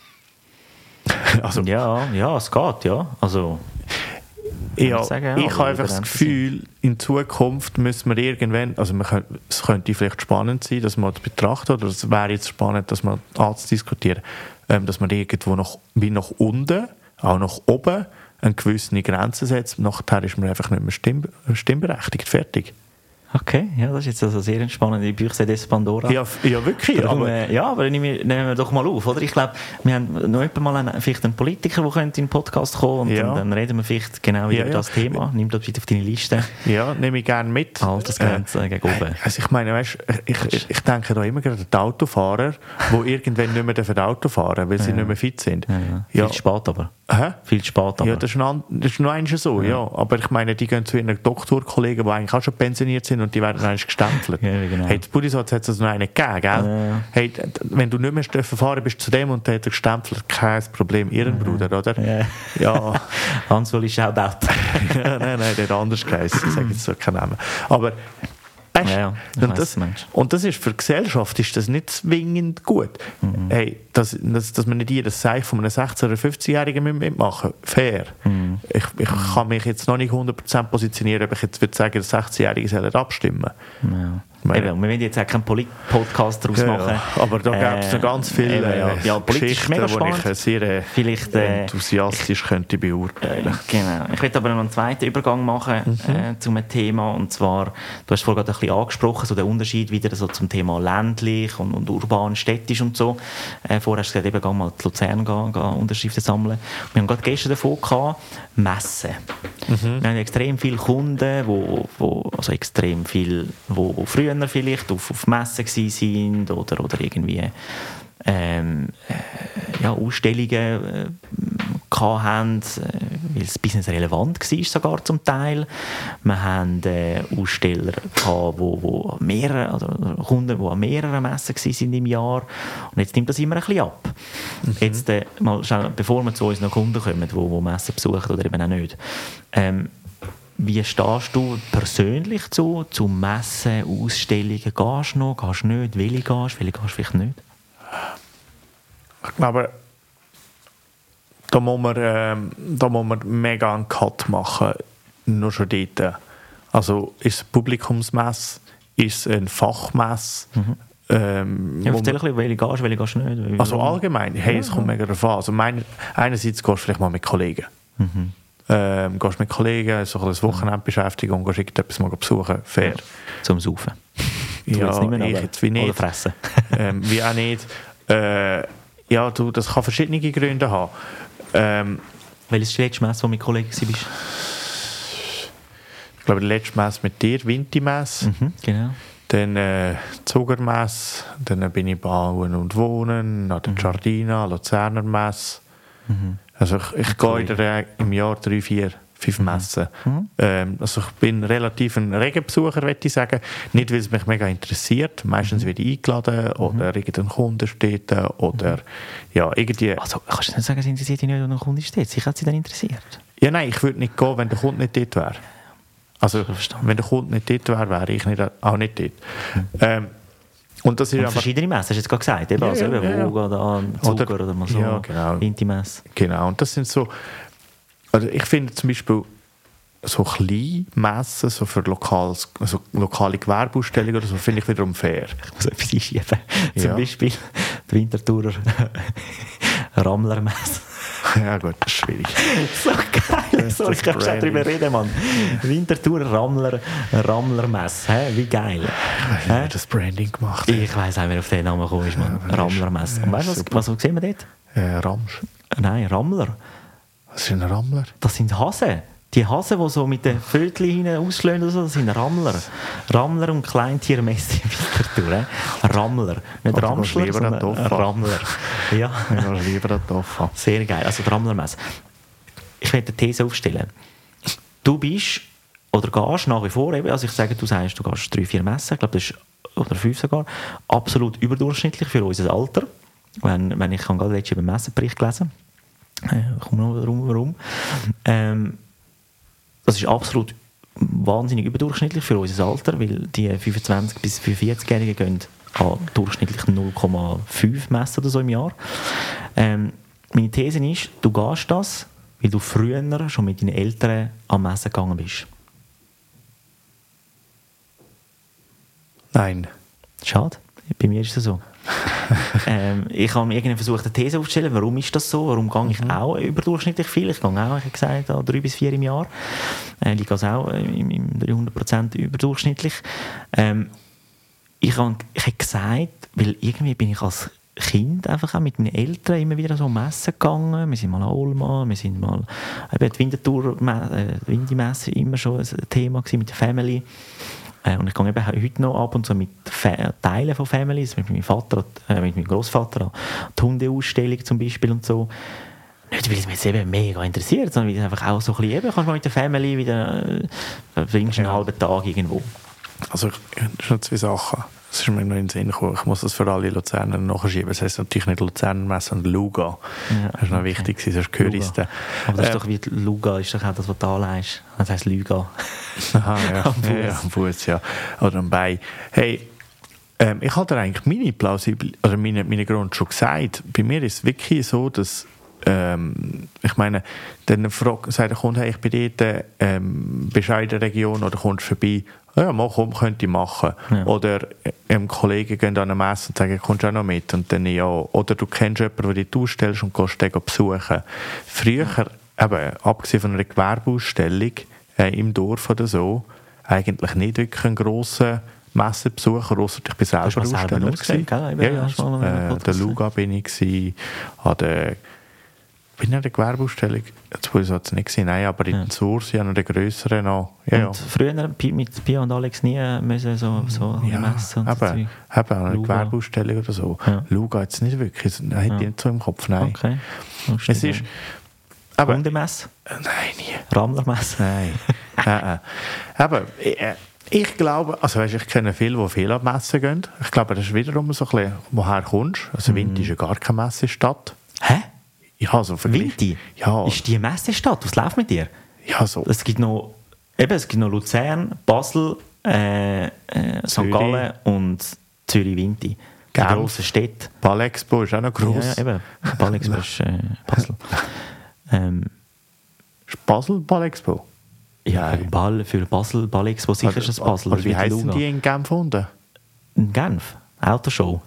also, ja, ja, es geht, ja. Also, ja, ich, sagen, ja, ich habe einfach das Gefühl, in Zukunft müssen wir irgendwann, also man könnte, es könnte vielleicht spannend sein, dass man das betrachtet, oder es wäre jetzt spannend, dass man anzudiskutieren, ähm, dass man irgendwo noch, wie nach unten, auch nach oben, eine gewisse Grenze setzt. Nachher ist man einfach nicht mehr stimm, stimmberechtigt, fertig. Okay, ja, das ist jetzt also sehr entspannend. Ich Büchse des Pandora. Ja, ja wirklich. Darum, Aber, äh, ja, aber nehmen wir, nehmen wir doch mal auf, oder? Ich glaube, wir haben noch jemand mal einen, vielleicht einen Politiker, der in den Podcast kommen und Ja. dann, dann reden wir vielleicht genau Ja, über ja. das Thema. Nimm das bitte auf deine Liste. ja, nehme ich gerne mit. Altersgrenze äh, gegen oben. Also ich meine, weißt, ich, ich, ich denke da immer gerade an die Autofahrer, die irgendwann nicht mehr dürfen Auto fahren, weil sie nicht mehr fit sind. Ja, ja. Ja. Viel spät aber. Hä? Viel spät aber. Ja, das ist, noch, das ist noch eins so, ja. Aber ich meine, die gehen zu ihren Doktorkollegen, die eigentlich auch schon pensioniert sind und die werden dann gestempelt. Ja, genau. Hey, das Budisatz hat es noch einen gegeben, gell? Ja. Hey, d- wenn du nicht mehr dürfen fahren bist zu dem und der hat er gestempelt, kein Problem, ihren Bruder, oder? Ja. Ja. Hans-Uli ist auch dort. ja, nein, nein, der hat anders geheißen, ich sage jetzt so keinen Namen. Aber, weißt, Ja, ja, ich und, weiss, das, Mensch. und das ist für die Gesellschaft ist das nicht zwingend gut. Mhm. Hey, dass, dass, dass man nicht jedes Seich von einem sechzehn- oder fünfzehn-Jährigen mitmachen muss, fair. Mhm. Ich, ich kann mich jetzt noch nicht hundert Prozent positionieren, ob ich jetzt würde sagen, dass sechzehn-Jährige sollen abstimmen. Ja. Meine- Eben, wir wollen jetzt auch keinen Polit-Podcast daraus Ja, machen. ja. Aber da gibt es noch ganz viele eben, ja. äh, Ja, politisch Geschichten, mega die spannend. ich sehr äh, Vielleicht, äh, enthusiastisch könnte beurteilen. Genau. Ich möchte aber noch einen zweiten Übergang machen Mhm. äh, zu einem Thema. Und zwar, du hast vorhin gerade ein bisschen angesprochen, so der Unterschied wieder so zum Thema ländlich und, und urban, städtisch und so. Äh, vorher hast du gesagt, eben, geh mal zu Luzern gehen, gehen Unterschriften sammeln. Wir haben gerade gestern davon gehabt, Messen. Mhm. Wir haben extrem viele Kunden, wo, wo, also extrem viel, wo früher vielleicht auf, auf Messen gsi sind oder, oder irgendwie ähm, äh, ja, Ausstellungen äh, gehabt haben, äh, weil das Business relevant war, sogar zum Teil. Wir haben äh, Aussteller gehabt, wo, wo mehrere, also Kunden, die an mehreren Messen waren im Jahr. Und jetzt nimmt das immer ein bisschen ab. Mhm. Jetzt, äh, mal schnell, bevor wir zu unseren Kunden kommen, die wo, wo Messen besuchen oder eben auch nicht. Ähm, Wie stehst du persönlich zu, zu Messen, Ausstellungen? Gehst du noch, gehst du nicht? Welche gehst du, welche gehst du vielleicht nicht? Ich glaube, da muss man, ähm, da muss man mega einen Cut machen, nur schon dort. Also ist es eine Publikumsmesse, ist es eine Fachmesse? Mhm. Ähm, Ja, wo erzähl man- ein bisschen, welche gehst du, welche gehst du nicht? also allgemein, hey, es kommt mega darauf an. Also mein, einerseits gehst du vielleicht mal mit Kollegen. Mhm. Ähm, gehst mit Kollegen, so ein Wochenendbeschäftigung, gehst irgendetwas mal besuchen, fair. Zum Saufen. Du Ja, jetzt nicht mehr, ich aber- jetzt wie nicht. Oder fressen. ähm, wie auch nicht. Äh, ja, du, das kann verschiedene Gründe haben. Ähm, Welches ist die letzte Messe, wo du mit Kollegen warst? ich glaube, die letzte Messe mit dir, Winti-Messe, Mhm, genau. dann äh, Zugermesse, dann bin ich Bauen und Wohnen, an der Giardina, Luzerner Messe. Also ich, ich gehe in der, im Jahr drei, vier, fünf Messen. Ähm, also ich bin relativ ein Regenbesucher, würde ich sagen. Nicht, weil es mich mega interessiert. Meistens werde ich eingeladen oder irgendein Kunde steht da oder ja, irgendwie... Also, kannst du nicht sagen, es interessiert dich nicht, wenn ein Kunde steht? Sicher hat sie dann interessiert. Ja, nein, ich würde nicht gehen, wenn der Kunde nicht dort wäre. Also, Verstanden. wenn der Kunde nicht dort wäre, wäre ich nicht, auch nicht dort. Ähm, und das ist Und aber, verschiedene Messen, hast du jetzt gerade gesagt. Eben, Ja, also, ja, eben, ja, ja. Voga, da, Zucker oder, oder mal so. ja, genau. Intimesse. genau, und das sind so, also ich finde zum Beispiel so kleine Messen, so für lokales, also lokale Gewerbeausstellungen oder so, finde ich wiederum fair. Ich muss etwas einschieben. Zum Ja. Beispiel die Winterthurer Rammlermesse. Ja gut, das ist schwierig. So geil. Sorry, ich kann schon Branding. drüber reden, Mann. Winterthur Rammler, Rammlermesse. Hä? Wie geil. Wer Hä? hat das Branding gemacht? Ich weiss auch, wer auf den Namen gekommen ist, Mann. Ja, Rammlermesse. Und weißt du, was, super. was, was sehen wir dort? Äh, Ramsch. Nein, Rammler. Was ist ein Rammler? Das sind Hasen. Die Hasen, die so mit den Vögeln hinten ausschlagen, oder so, das sind Rammler. Rammler und Kleintiermesse in Winterthur. Hä? Rammler. Nicht Oder Ramschler, lieber an sondern Toffa. Rammler. Ja. Ich gehe lieber an die Offa. Sehr geil. Also die Rammlermesse. Ich möchte eine These aufstellen. Du bist, oder gehst nach wie vor, eben, also ich sage, du sagst, du gehst drei, vier Messen, ich glaube, das ist, oder fünf sogar, absolut überdurchschnittlich für unser Alter. Wenn, wenn ich habe gerade letztens einen Messenbericht gelesen, äh, ich komme noch warum, warum. Ähm, das ist absolut wahnsinnig überdurchschnittlich für unser Alter, weil die fünfundzwanzig- bis fünfundvierzig-Jährigen gehen an durchschnittlich null Komma fünf Messen oder so im Jahr. Ähm, meine These ist, du gehst das, weil du früher schon mit deinen Eltern an Messen gegangen bist. Nein. Schade, bei mir ist es so. ähm, ich habe mir irgendwie versucht, eine These aufzustellen, warum ist das so, warum gehe ich auch überdurchschnittlich viel, ich gehe auch, ich habe gesagt, drei bis vier im Jahr, äh, ich gehe also auch im, im dreihundert Prozent überdurchschnittlich. Ähm, ich habe ich hab gesagt, weil irgendwie bin ich als Kind einfach auch mit meinen Eltern immer wieder so messen gegangen. Wir sind mal an Olma, wir sind mal eben die Winterthur, äh, die Windy-Messe immer schon ein Thema gewesen mit der Family. Äh, und ich gehe eben heute noch ab und zu mit Fa- Teilen von Families, mit meinem Vater, äh, mit meinem Großvater an die Hundeausstellung zum Beispiel und so. Nicht, weil es mich jetzt eben mega interessiert, sondern weil es einfach auch so ein bisschen eben, kannst du mal mit der Family wieder, äh, verbringst einen Ja. halben Tag irgendwo. Also, ich schon zwei Sachen. Es ist mir noch in den Sinn gekommen. Ich muss das für alle Luzerner nachschieben. Das heisst natürlich nicht Luzerner-Messe, sondern Luga. Ja, das ist noch okay. wichtig, sonst höre ich es dann. Aber das ist Ähm, doch wie die Luga, ist doch auch das, was du anleihst. Das heisst Lüga. Aha, ja. Am Fuß. ja, ja, am Fuß, ja. Oder am Bein. Hey, ähm, ich habe dir eigentlich meine plausibel, oder meine, meine Grund schon gesagt. Bei mir ist es wirklich so, dass ähm, ich meine, dann fragt, sagt der Kunde, hey, ich bin dort, ähm, bist du auch in der Region oder kommst du vorbei? Ja, mal komm, könnte ich machen. Ja. Oder ähm, Kollegen gehen an eine Messe und sagen, kommst du auch noch mit? Und dann ja. Oder du kennst jemanden, den du ausstellst und gehst den besuchen. Früher, eben, abgesehen von einer Gewerbeausstellung äh, im Dorf oder so, eigentlich nicht wirklich einen grossen Messebesucher, ausser ich bin selber Hast du mal selber Aussteller ausgesehen, gewesen. gell? Ja, ja, Hast du mal einen äh, Podcast der gesehen? Luga bin ich gewesen, an der bin ich an der Gewerbeausstellung, jetzt weiß ich es nicht gesehen, nein, aber in Ja. den Source, ja, noch der grösseren noch. Ja, ja. Und früher Pi- mit Pia und Alex nie müssen so, so an die Ja, Messe und so eben, Zeug. eben an einer Luga. Gewerbeausstellung oder so. Ja. Luga jetzt nicht wirklich, das hätte ich nicht so im Kopf, nein. Okay. Es ist, aber, Hundemesse, nein, nie. Rammlermesse. Nein. Nein. Aber ich, ich glaube, also weißt, ich kenne viele, die viel an die Messen gehen. Ich glaube, das ist wiederum so ein bisschen, woher kommst du. Also Winti ist ja gar keine Messestadt. Hä? Ja, so Vergleich. Winti? Ja, Ist die Messestadt? Was läuft mit dir? ja, so. Es gibt noch, eben, es gibt noch Luzern, Basel, äh, äh, Sankt Zürich. Gallen und Zürich-Winti. Die Genf. grossen Städte. Ball-Expo ist auch noch gross. Ja, ja, eben. Ball-Expo ist äh, Basel. Ähm, Ist Basel Ball-Expo? ja, Nein. Ball für Basel, Ball-Expo, sicher ist das Basel. Oder wie das wird heißen Luga. die in Genf unten? In Genf. Autoshow.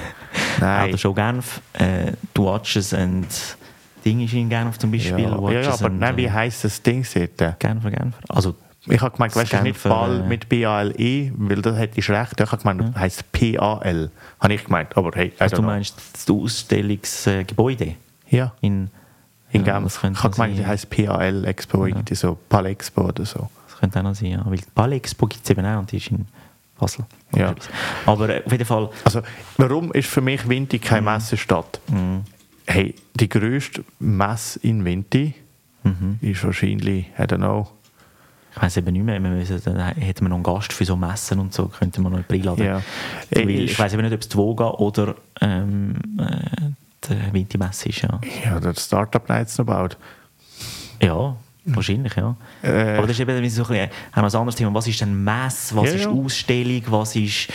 Nein. Autoshow Genf. Äh, du Watches and Ding ist in Genf zum Beispiel. Ja, ja, Watches ja, aber and, nein, wie äh, heisst das Ding dort? Genfer, Genfer. Also, Ich habe gemeint, weißt du, nicht Genfer, Ball äh, mit B A L E, weil das hätte ich recht. Ich habe gemeint, das heisst P A L. Habe ich gemeint, aber hey, I also don't du know. meinst das Ausstellungsgebäude Ja, in, in ja, Genf. das könnte Ich habe gemeint, sein. das heisst P A L Expo, irgendwie so Ball-Expo oder so. Das könnte auch noch sein, ja. Weil die Ball-Expo gibt es eben auch und die ist in Basel. Ja. Aber äh, auf jeden Fall, Also, warum ist für mich Winti keine Mhm. Messestadt? Hey, die grösste Messe in Winti Mhm. ist wahrscheinlich, I don't know, ich weiss eben nicht mehr, wir müssen, dann hätten wir noch einen Gast für so Messen und so, könnten wir noch jemanden einladen. ja. Weil Äh, ich ist- weiss eben nicht, ob es die Voga oder ähm, äh, die Winti-Messe ist, ja. Ja, der Startup Nights noch baut. Ja, wahrscheinlich, ja. Äh. Aber das ist eben so ein bisschen, haben wir ein anderes Thema. Was ist denn Messe? Was Ja, ist ja. Ausstellung? Was ist...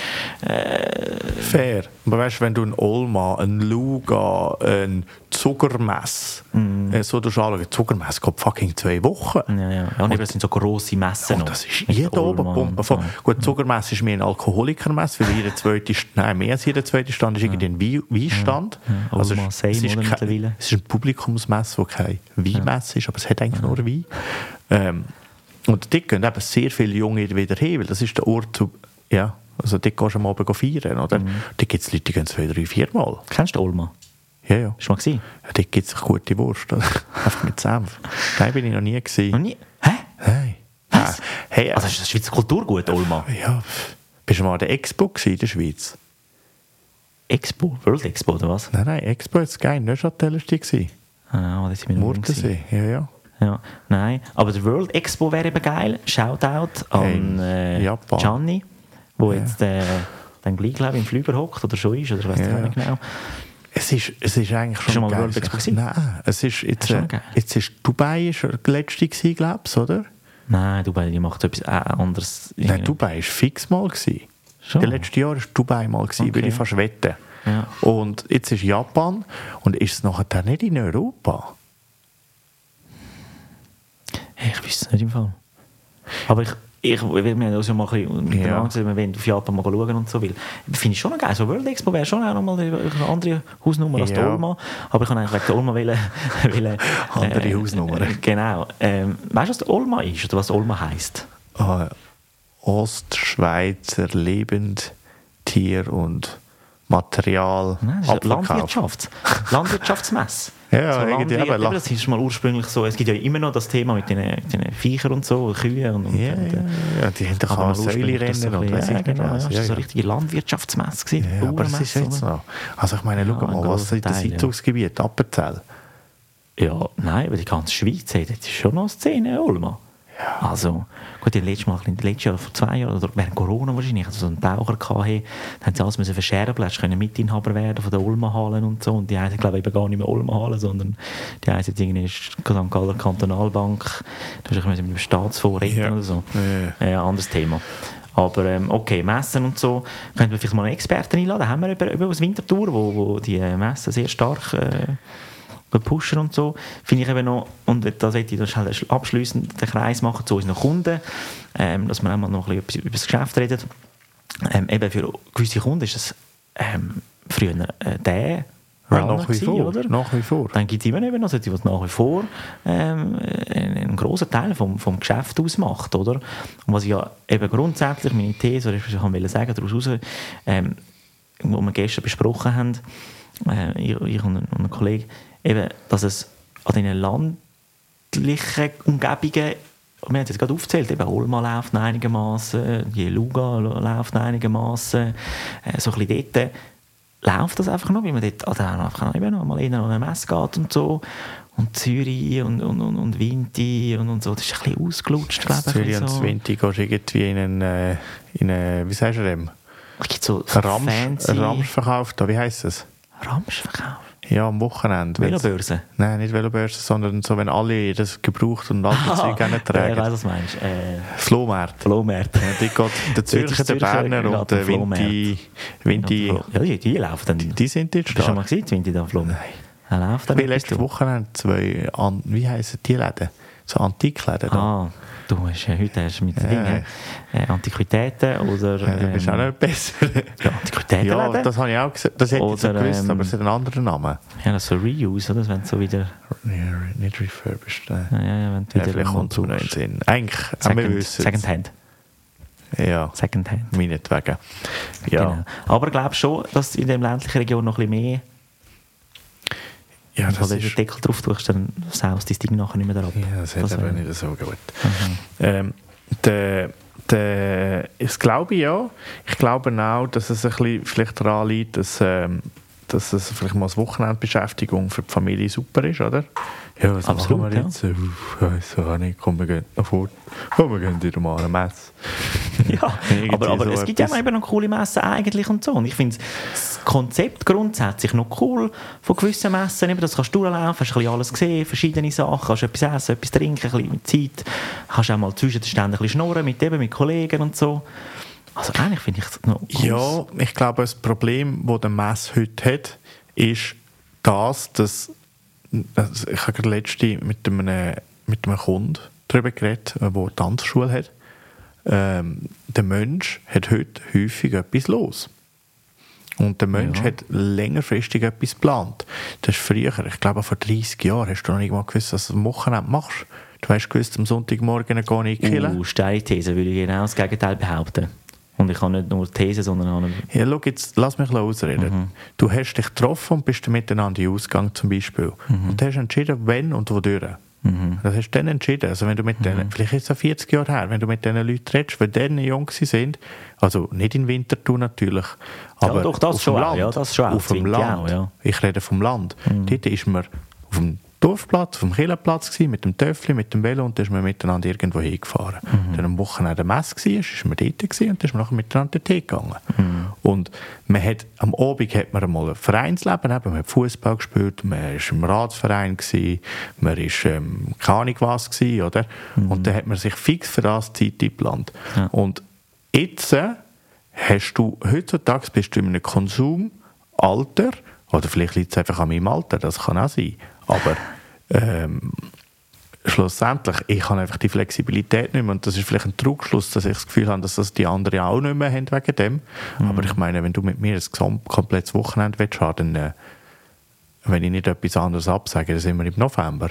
Fair. Aber weißt du, wenn du ein Olma, ein Luga, ein Zuckermess, Mhm. äh, so anschauen, Zuckermess geht fucking zwei Wochen. Ja, ja. ja und eben, das sind so grosse Messen Und noch. das ist Mit jeder Olma oben Pumpe. und Von, so. gut, Zuckermess ist mehr ein Alkoholikermess, weil jeder zweite, nein, mehr als jeder zweite Stand ist irgendwie ein Wein- Weinstand. Ja. Also Olma, es- same, es ist oder, kein- mittlerweile? Es ist ein Publikumsmess, wo keine Weinmesse ist, aber es hat eigentlich nur Wein. Ähm, und dort gehen eben sehr viele Junge wieder hin, weil das ist der Ort zu, ja, also dort gehst du am Abend feiern, oder? Mhm. Dort gibt es Leute, die gehen zwei, drei, vier Mal. Kennst du Olma? Ja, ja. Hast du mal gesehen? Ja, dort gibt es gute Wurst, oder? Einfach mit Senf. Nein, bin ich noch nie Noch gewesen. nie? Hä? Nein. Was? Ah, hey, Also ist das Schweizer Kulturgut, Olma? ja, bist du mal an der Expo gewesen in der Schweiz? Expo? World Expo, oder was? Nein, nein, Expo jetzt geil, Neuchâtel war die gewesen. Ah, das ist mir noch nie gewesen. Murtensee, ja, ja. Ja, nein. Aber der World Expo wäre eben geil. Shoutout an Hey, äh, Japan. Gianni, der Ja. jetzt äh, dann gleich, glaube ich, im Flüger hockt oder schon ist, oder ich weiß Ja. nicht genau. Es ist, es ist eigentlich schon du schon mal geil. World Expo gewesen? Nein, es ist jetzt, Das ist schon äh, geil. jetzt ist Dubai ist die letzte gewesen, glaubst du, oder? Nein, Dubai, die macht etwas äh, anderes. Nein, Dubai war fix mal gewesen. Schon? Das letzte Jahr war Dubai mal gewesen, Okay. würde ich fast wetten. Ja. Und jetzt ist Japan und ist es nachher dann nicht in Europa? Hey, ich weiß es nicht im Fall. Aber ich, ich will mir also mal ein bisschen mit Ja. ja. wenn auf Japan mal schauen und so will. Finde ich schon noch geil. So World Expo wäre schon auch noch mal eine andere Hausnummer als die Ja. Olma. Aber ich kann eigentlich wegen der Olma wollen, wollen, Andere Hausnummer. Genau. Ähm, weißt du, was der Olma ist oder was Olma heisst? Ah, Ostschweizer Lebend, Tier und Material. Nein, das ist eine Abverkauf. Landwirtschaft. Landwirtschaftsmesse. Ja, so irgendwie Landwirt- eben. eben, das ist mal ursprünglich so. Es gibt ja immer noch das Thema mit den, den Viechern und so, Kühen und, und Ja, und, ja, ja, die haben doch aber auch mal ursprünglich Säule das so rennen ein und bisschen- weiss ja, ich nicht genau, was. ja, das Ja, war so ja. eine richtige Landwirtschaftsmesse gewesen. Ja, aber es ist Bauernmesse, jetzt oder? noch. Also ich meine, Ja, schau mal, ein was grosser in das Teil, ja. Siedlungsgebiet Appenzell. Ja, nein, aber die ganze Schweiz hat jetzt schon noch eine Szene, Olma. Also, gut, die letztes Mal, letztes Jahr, vor zwei Jahren, oder während Corona wahrscheinlich, also so einen Taucher gehabt, dann haben sie alles müssen verscherben, hast können Mitinhaber werden von den Olma-Hallen und so, und die heißen, glaube ich, eben gar nicht mehr Olma-Hallen, sondern die heißen jetzt irgendwie Sankt Galler Kantonalbank, da musst du mit dem Staatsfonds Ja. oder so. Ja. Ja, anderes Thema. Aber ähm, okay, Messen und so, könnten wir vielleicht mal einen Experten einladen, haben wir über, über das Winterthur, wo, wo die äh, Messen sehr stark äh, pushen und so, finde ich eben noch, und das möchte ich dann schnell abschliessend den Kreis machen zu unseren Kunden, ähm, dass wir auch mal noch ein bisschen über das Geschäft reden. Ähm, eben für gewisse Kunden ist es ähm, früher äh, der Ja, Runner nach wie gewesen, vor, oder? nach wie vor. Dann gibt es immer eben noch solche, die nach wie vor ähm, einen, einen grossen Teil vom, vom Geschäft ausmacht, oder? Und was ich ja eben grundsätzlich, meine These, oder ich wollte sagen, daraus raus, ähm, wo wir gestern besprochen haben, äh, ich, ich und, ein, und ein Kollege, eben, dass es an diesen landlichen Umgebungen, wir haben es jetzt gerade aufgezählt, eben Olma läuft einigermaßen, die Luga läuft einigermaßen, äh, so ein bisschen dort läuft das einfach noch, weil man dort also einfach eben noch mal in eine Messe geht und so. Und Zürich und, und, und, und Vinti und, und so, das ist ein bisschen ausgelutscht, glaube ich. Zürich und so. Swinti gehst du irgendwie in einen, äh, in einen, wie sagst du dem? Es gibt so, so Ramsch, fancy Ramschverkauf, da, wie heisst es? Ramschverkauf. Ja, am Wochenende. wenn's- Velobörse. Nein, nicht Velobörse, sondern so, wenn alle das gebraucht und alte Zeug Ja, ich tragen. weiss, was du meinst. Äh, Flohmarkt. Flohmärkte. Ja, die geht der Zürcher, der Zürcher Berner geht und der am Flohmarkt. Vinti, Vinti, Ja, die, die laufen dann. die, die sind jetzt Hast du schon mal stark. gesehen, Vinti da am Flohmarkt? Nein. Er läuft dann Ich bin etwas letztes durch. Wochenende zwei, an, wie heissen die Läden? So Antikläden da. Ah, du hast, äh, heute hast du mit den Ja. Dingen äh, Antiquitäten oder... Ja, du bist auch ähm, nicht besser. ja, Antiquitäten. Ja, das habe ich auch gesehen. Das hätte ich so Oder, gewusst, ähm, aber es hat einen anderen Namen. Ja, das ist so Reuse, oder? Wenn du so wieder... Ja, nicht refurbished. Nein. Ja, ja, ja, wenn du Ja, wieder vielleicht mal kommt es mir noch in den brauchst. Sinn. Eigentlich, aber wir Second, wissen Second Hand. Ja, Second Hand. meinetwegen. Ja, Genau. Aber ich glaube schon, dass in der ländlichen Region noch ein bisschen mehr... ja Wenn du das den ist... Deckel drauf tust, dann saust dein Ding nachher nicht mehr ab. Ja, das hat Das aber wäre- nicht so gut. Mhm. Ähm, der, der, das glaube ich ja. Ich glaube auch, dass es ein bisschen vielleicht daran liegt, dass, ähm, dass es vielleicht mal als Wochenendbeschäftigung für die Familie super ist, oder? Ja, was Absolut, machen wir ja. jetzt? Uff, ich weiss auch nicht. Komm, wir gehen nach vorne. Komm, wir gehen wieder mal an eine Messe. Ja, Irgendwie aber, aber so es gibt ja etwas. eben noch coole Messen eigentlich und so. Und ich finde das Konzept grundsätzlich noch cool von gewissen Messen. Eben, das kannst du durchlaufen, hast ein bisschen alles gesehen, verschiedene Sachen, kannst etwas essen, etwas trinken, ein bisschen mit Zeit. Kannst auch mal zwischen den Ständen ein bisschen schnurren mit, eben, mit Kollegen und so. Also eigentlich finde ich es noch ganz- Ja, ich glaube, das Problem, das der Mess heute hat, ist das, dass also ich habe gerade letzte mit einem, mit einem Kunden darüber geredet, der eine Tanzschule hat. Ähm, der Mensch hat heute häufig etwas los. Und der Mensch Ja. hat längerfristig etwas geplant. Das ist früher, ich glaube vor dreißig Jahren, hast du noch nicht mal gewusst, was du am Wochenende machst. Du hast gewusst, am Sonntagmorgen gehe ich killen. Uh, steile These, würde ich genau das Gegenteil behaupten. Und ich habe nicht nur These, sondern auch eine... Ja, schau, jetzt lass mich ausreden. Mhm. Du hast dich getroffen und bist miteinander in den Ausgang zum Beispiel. Mhm. Und du hast entschieden, wenn und wodurch. Das hast du dann entschieden. Also wenn du mit Mhm. denen, vielleicht ist es auch vierzig Jahre her, wenn du mit diesen Leuten redest, wenn die jung sind, also nicht in Winterthur natürlich, aber doch, das auf schon dem auch, Land. ja, das schon auch, auf dem Winti Land. auch, ja. Mhm. Ich rede vom Land. Dort ist man auf dem Dorfplatz, auf dem Kirchenplatz gewesen, mit dem Töffli, mit dem Velo und da ist man miteinander irgendwo hingefahren. Mhm. Dann am Wochenende eine Messe war, ist man dort gewesen, und dann ist man nachher miteinander dorthin gegangen. Mhm. Und man hat, am Abend hat man einmal ein Vereinsleben, eben, man hat Fußball gespielt, man war im Ratsverein, gewesen, man war ähm, keine Ahnung was, gewesen, oder? Und dann hat man sich fix für das Zeit eingeplant. Ja. Und jetzt äh, hast du, heutzutage bist du in einem Konsumalter, oder vielleicht liegt es einfach an meinem Alter, das kann auch sein, aber ähm, schlussendlich, ich habe einfach die Flexibilität nicht mehr und das ist vielleicht ein Trugschluss, dass ich das Gefühl habe, dass das die anderen auch nicht mehr haben wegen dem. Mhm. Aber ich meine, wenn du mit mir ein gesamt, komplettes Wochenende willst, dann, äh, wenn ich nicht etwas anderes absage, dann sind wir im November.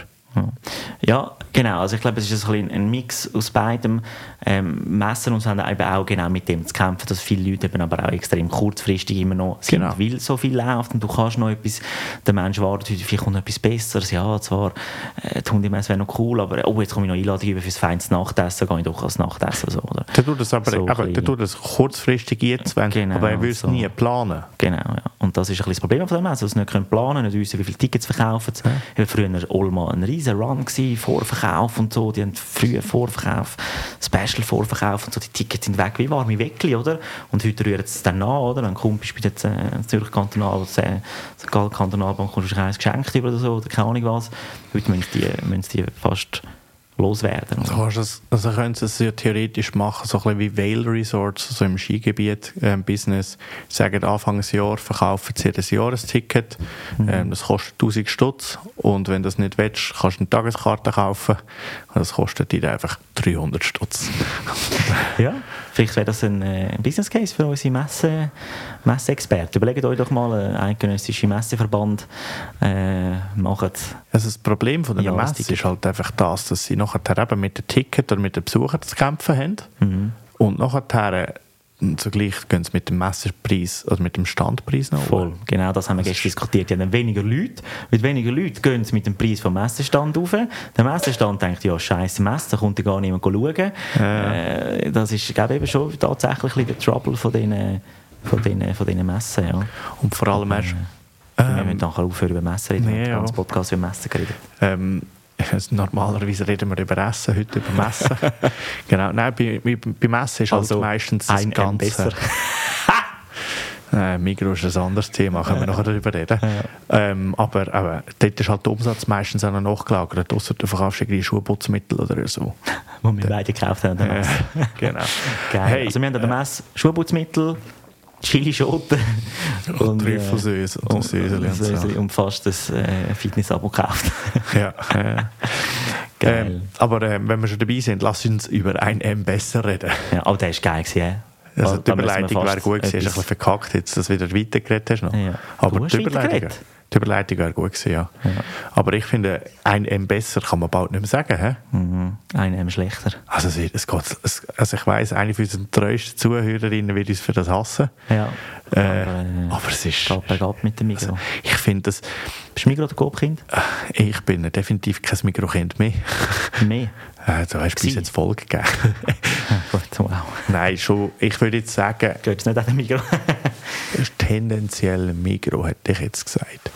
Ja, genau. Also ich glaube, es ist ein, bisschen ein Mix aus beidem. Ähm, Messen und so haben eben auch genau mit dem zu kämpfen, dass viele Leute eben aber auch extrem kurzfristig immer noch sind, genau. weil so viel läuft und du kannst noch etwas, der Mensch wartet heute, vielleicht kommt noch etwas Besseres. Ja, zwar, äh, die Hundemesse wäre noch cool, aber oh, jetzt komme ich noch Einladung über fürs feines Nachtessen, gehe ich doch als Nachtessen. So, oder? Der tut das aber, so aber der tut das kurzfristig jetzt, wenn, genau, aber er will es so. nie planen. Genau, ja. Und das ist ein bisschen das Problem von der Messe, dass sie nicht können planen, nicht wissen, wie viele Tickets verkaufen. Ja. Früher war Olma ein riesen Run gewesen, Vorverkauf und so, die haben frühen Vorverkauf, Special-Vorverkauf und so, die Tickets sind weg wie warme Weckli, oder? Und heute rühren sie es dann nach, oder? Dann kommst du bei der äh, Zürich Kantonal, der Sankt Kantonalbank, kommst du ein geschenkt über oder so, oder keine Ahnung was. Heute müssen die, müssen die fast loswerden. Also, kannst das, also können sie es ja theoretisch machen, so ein bisschen wie Vale Resorts, so im Skigebiet äh, Business. Sagen, Anfangsjahr verkaufen sie ein Jahresticket, mhm. ähm, das kostet tausend Stutz und wenn du das nicht willst, kannst du eine Tageskarte kaufen und das kostet dir einfach dreihundert Stutz. Ja, vielleicht wäre das ein, äh, ein Business Case für unsere Messe, Messeexperten. Überlegt euch doch mal, ein eidgenössischer Messeverband äh, macht. Also das Problem von der ja, Messe ist halt einfach das, dass sie nachher eben mit dem Ticket oder mit den Besuchern zu kämpfen haben mhm. und nachher zugleich gehen sie mit dem Messepreis, also mit dem Standpreis nach Voll, genau, das haben wir gestern diskutiert. Ja, dann weniger Leute, mit weniger Leuten gehen sie mit dem Preis vom Messestand rauf. Der Messestand denkt, ja, scheiße Messe, da kommt ja gar niemand schauen. Ja. Äh, das ist, glaube ich, eben schon tatsächlich ein bisschen der Trouble von diesen, von diesen, von diesen Messen. Ja. Und vor allem erst... Äh, wir müssen nachher aufhören über Messen reden, wir ja. haben den Podcast über Messen geredet. Ähm, Normalerweise reden wir über Essen, heute über Messen. Genau, nein, bei, bei, bei Messen ist also halt meistens das ein Ganze... besser. äh, Migros ist ein anderes Thema, können wir nachher darüber reden. Ja. Ähm, aber, aber dort ist halt der Umsatz meistens auch noch nachgelagert, ausser du verkaufst irgendwie Schuhputzmittel oder so. Wo wir beide gekauft haben. Äh, genau. Geil. Hey, also wir haben an der Messe Schuhputzmittel, Chilischoten und Trüffelsöße und, und, und, und fast das äh, Fitness-Abo gekauft. Ja. Äh. Geil. Ähm, aber äh, wenn wir schon dabei sind, lass uns über ein M besser reden. Ja, aber der war geil gewesen, ja. Also die Überleitung wäre gut gewesen, hast ein bisschen verkackt, jetzt, dass du wieder weitergeredet hast. Noch. Ja. Aber die Überleitung, die Überleitung wäre gut gewesen, ja. ja. Aber ich finde, ein M besser kann man bald nicht mehr sagen. He? Mhm. Ein M schlechter. Also, es, es geht, es, also ich weiss, eine von unseren treuesten Zuhörerinnen wird uns für das hassen. Ja. Äh, aber, äh, aber es ist... Geht bergab mit dem Migros. Also, ich finde das... Bist du Migros oder Coop-Kind? Ich bin definitiv kein Migros-Kind mehr. Mehr? Äh, du hast bis jetzt Folge gegeben. Gut, wow. Nein, schon, ich würde jetzt sagen... Geht es nicht an den Migros? Tendenziell Migros, hätte ich jetzt gesagt.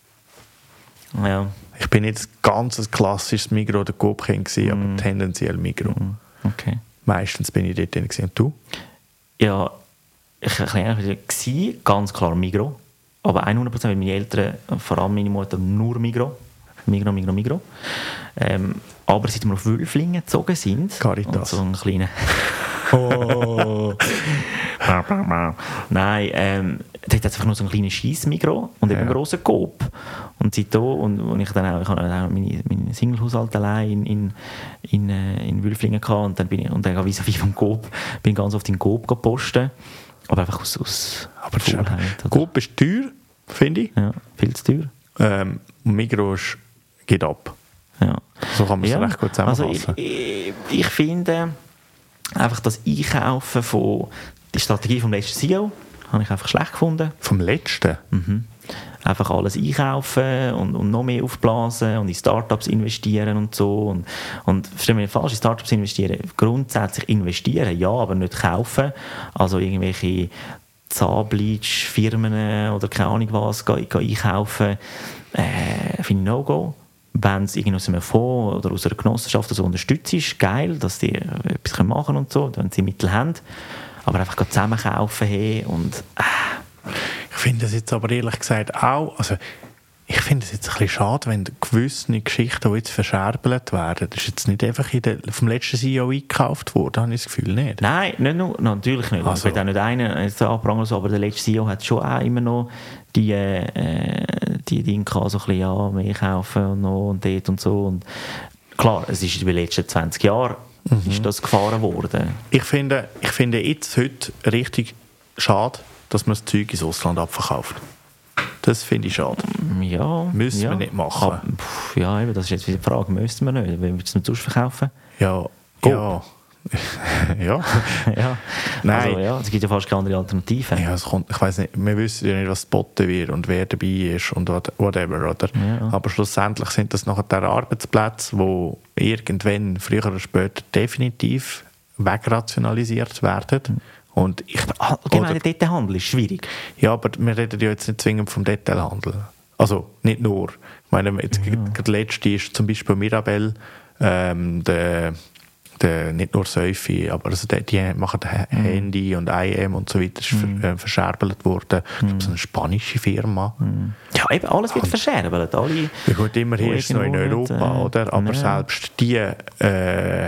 Ja. Ich bin jetzt ganz ein klassisches Migros oder Coop-Kind gewesen, aber mm. tendenziell Migros. Mm. Okay. Meistens bin ich dort drin gewesen. Und du? Ja, ich war ganz klar Migros. Aber hundert Prozent, weil meine Eltern, vor allem meine Mutter, nur Migros. Migros, Migros, Migros. Ähm, aber seit wir auf Wülflingen gezogen sind... Caritas. Und so einen kleinen... oh. Nein, ähm, dort hat es einfach nur so einen kleinen Scheissmigros und eben ja. einen grossen Coop. Und seitdem, und, und ich dann auch, ich hatte auch meinen meine Singlehaushalt allein in, in, in, äh, in Wülflingen gehabt und dann bin ich, und dann wie so viel vom Coop, bin ganz oft in den Coop gepostet. Aber einfach aus, aus aber Coop ist teuer, finde ich. Ja, viel zu teuer. Ähm, Migros geht ab. Ja. So kann man es ja. recht gut zusammenfassen. Also ich, ich, ich finde, einfach das Einkaufen von die Strategie vom letzten C E O habe ich einfach schlecht gefunden. Vom letzten? Mhm. Einfach alles einkaufen und, und noch mehr aufblasen und in Startups investieren und so. Und, und verstehen wir nicht falsch, in Startups investieren, grundsätzlich investieren, ja, aber nicht kaufen. Also irgendwelche Zahnbleach-Firmen oder keine Ahnung was, gehen, gehen einkaufen, äh, finde ich No-Go. Wenn es irgendwie aus einem Fonds oder aus einer Genossenschaft so unterstützt, ist geil, dass die etwas machen können und so, wenn sie Mittel haben. Aber einfach zusammen kaufen hey, und äh. Ich finde es jetzt aber ehrlich gesagt auch, also ich finde es jetzt ein bisschen schade, wenn gewisse Geschichten, die jetzt verscherbelt werden, das ist jetzt nicht einfach in der, vom letzten C E O eingekauft worden, habe ich das Gefühl nicht. Nein, nicht nur, natürlich nicht. Also. Ich will auch nicht einen jetzt anprangern, aber der letzte C E O hat schon auch immer noch die, äh, die Dinge gehabt, so ein bisschen, ja, mehr kaufen und noch und dort und so. Und klar, es ist in den letzten zwanzig Jahren mhm. ist das gefahren worden. Ich finde, ich finde jetzt heute richtig schade, dass man das Zeug ins Ausland abverkauft. Das finde ich schade. Ja. Müssen ja. wir nicht machen. Aber, pff, ja, eben, das ist jetzt wieder die Frage. Müssen wir nicht? Wenn wir es nicht verkaufen? Ja. Go. Ja. ja. ja. Nein. Also, ja, es gibt ja fast keine andere Alternative. Ja, es kommt, ich weiss nicht, wir wissen ja nicht, was geboten wird und wer dabei ist und whatever, oder? Ja. Aber schlussendlich sind das nachher der Arbeitsplätze, die irgendwann, früher oder später, definitiv wegrationalisiert werden. Und ich, Allgemein, der Detailhandel ist schwierig. Ja, aber wir reden ja jetzt nicht zwingend vom Detailhandel. Also nicht nur. Ich meine, jetzt ja. der letzte ist zum Beispiel Mirabell, ähm, der, der, nicht nur Seufi, aber also die, die machen mhm. Handy und I M und so weiter, ist mhm. ver, äh, verscherbelt worden. Ich glaube, so eine spanische Firma. Mhm. Ja, eben, alles wird und, verscherbelt. Alle, ja gut, immerhin ist es noch in Europa, äh, oder? Aber ja. selbst die, äh,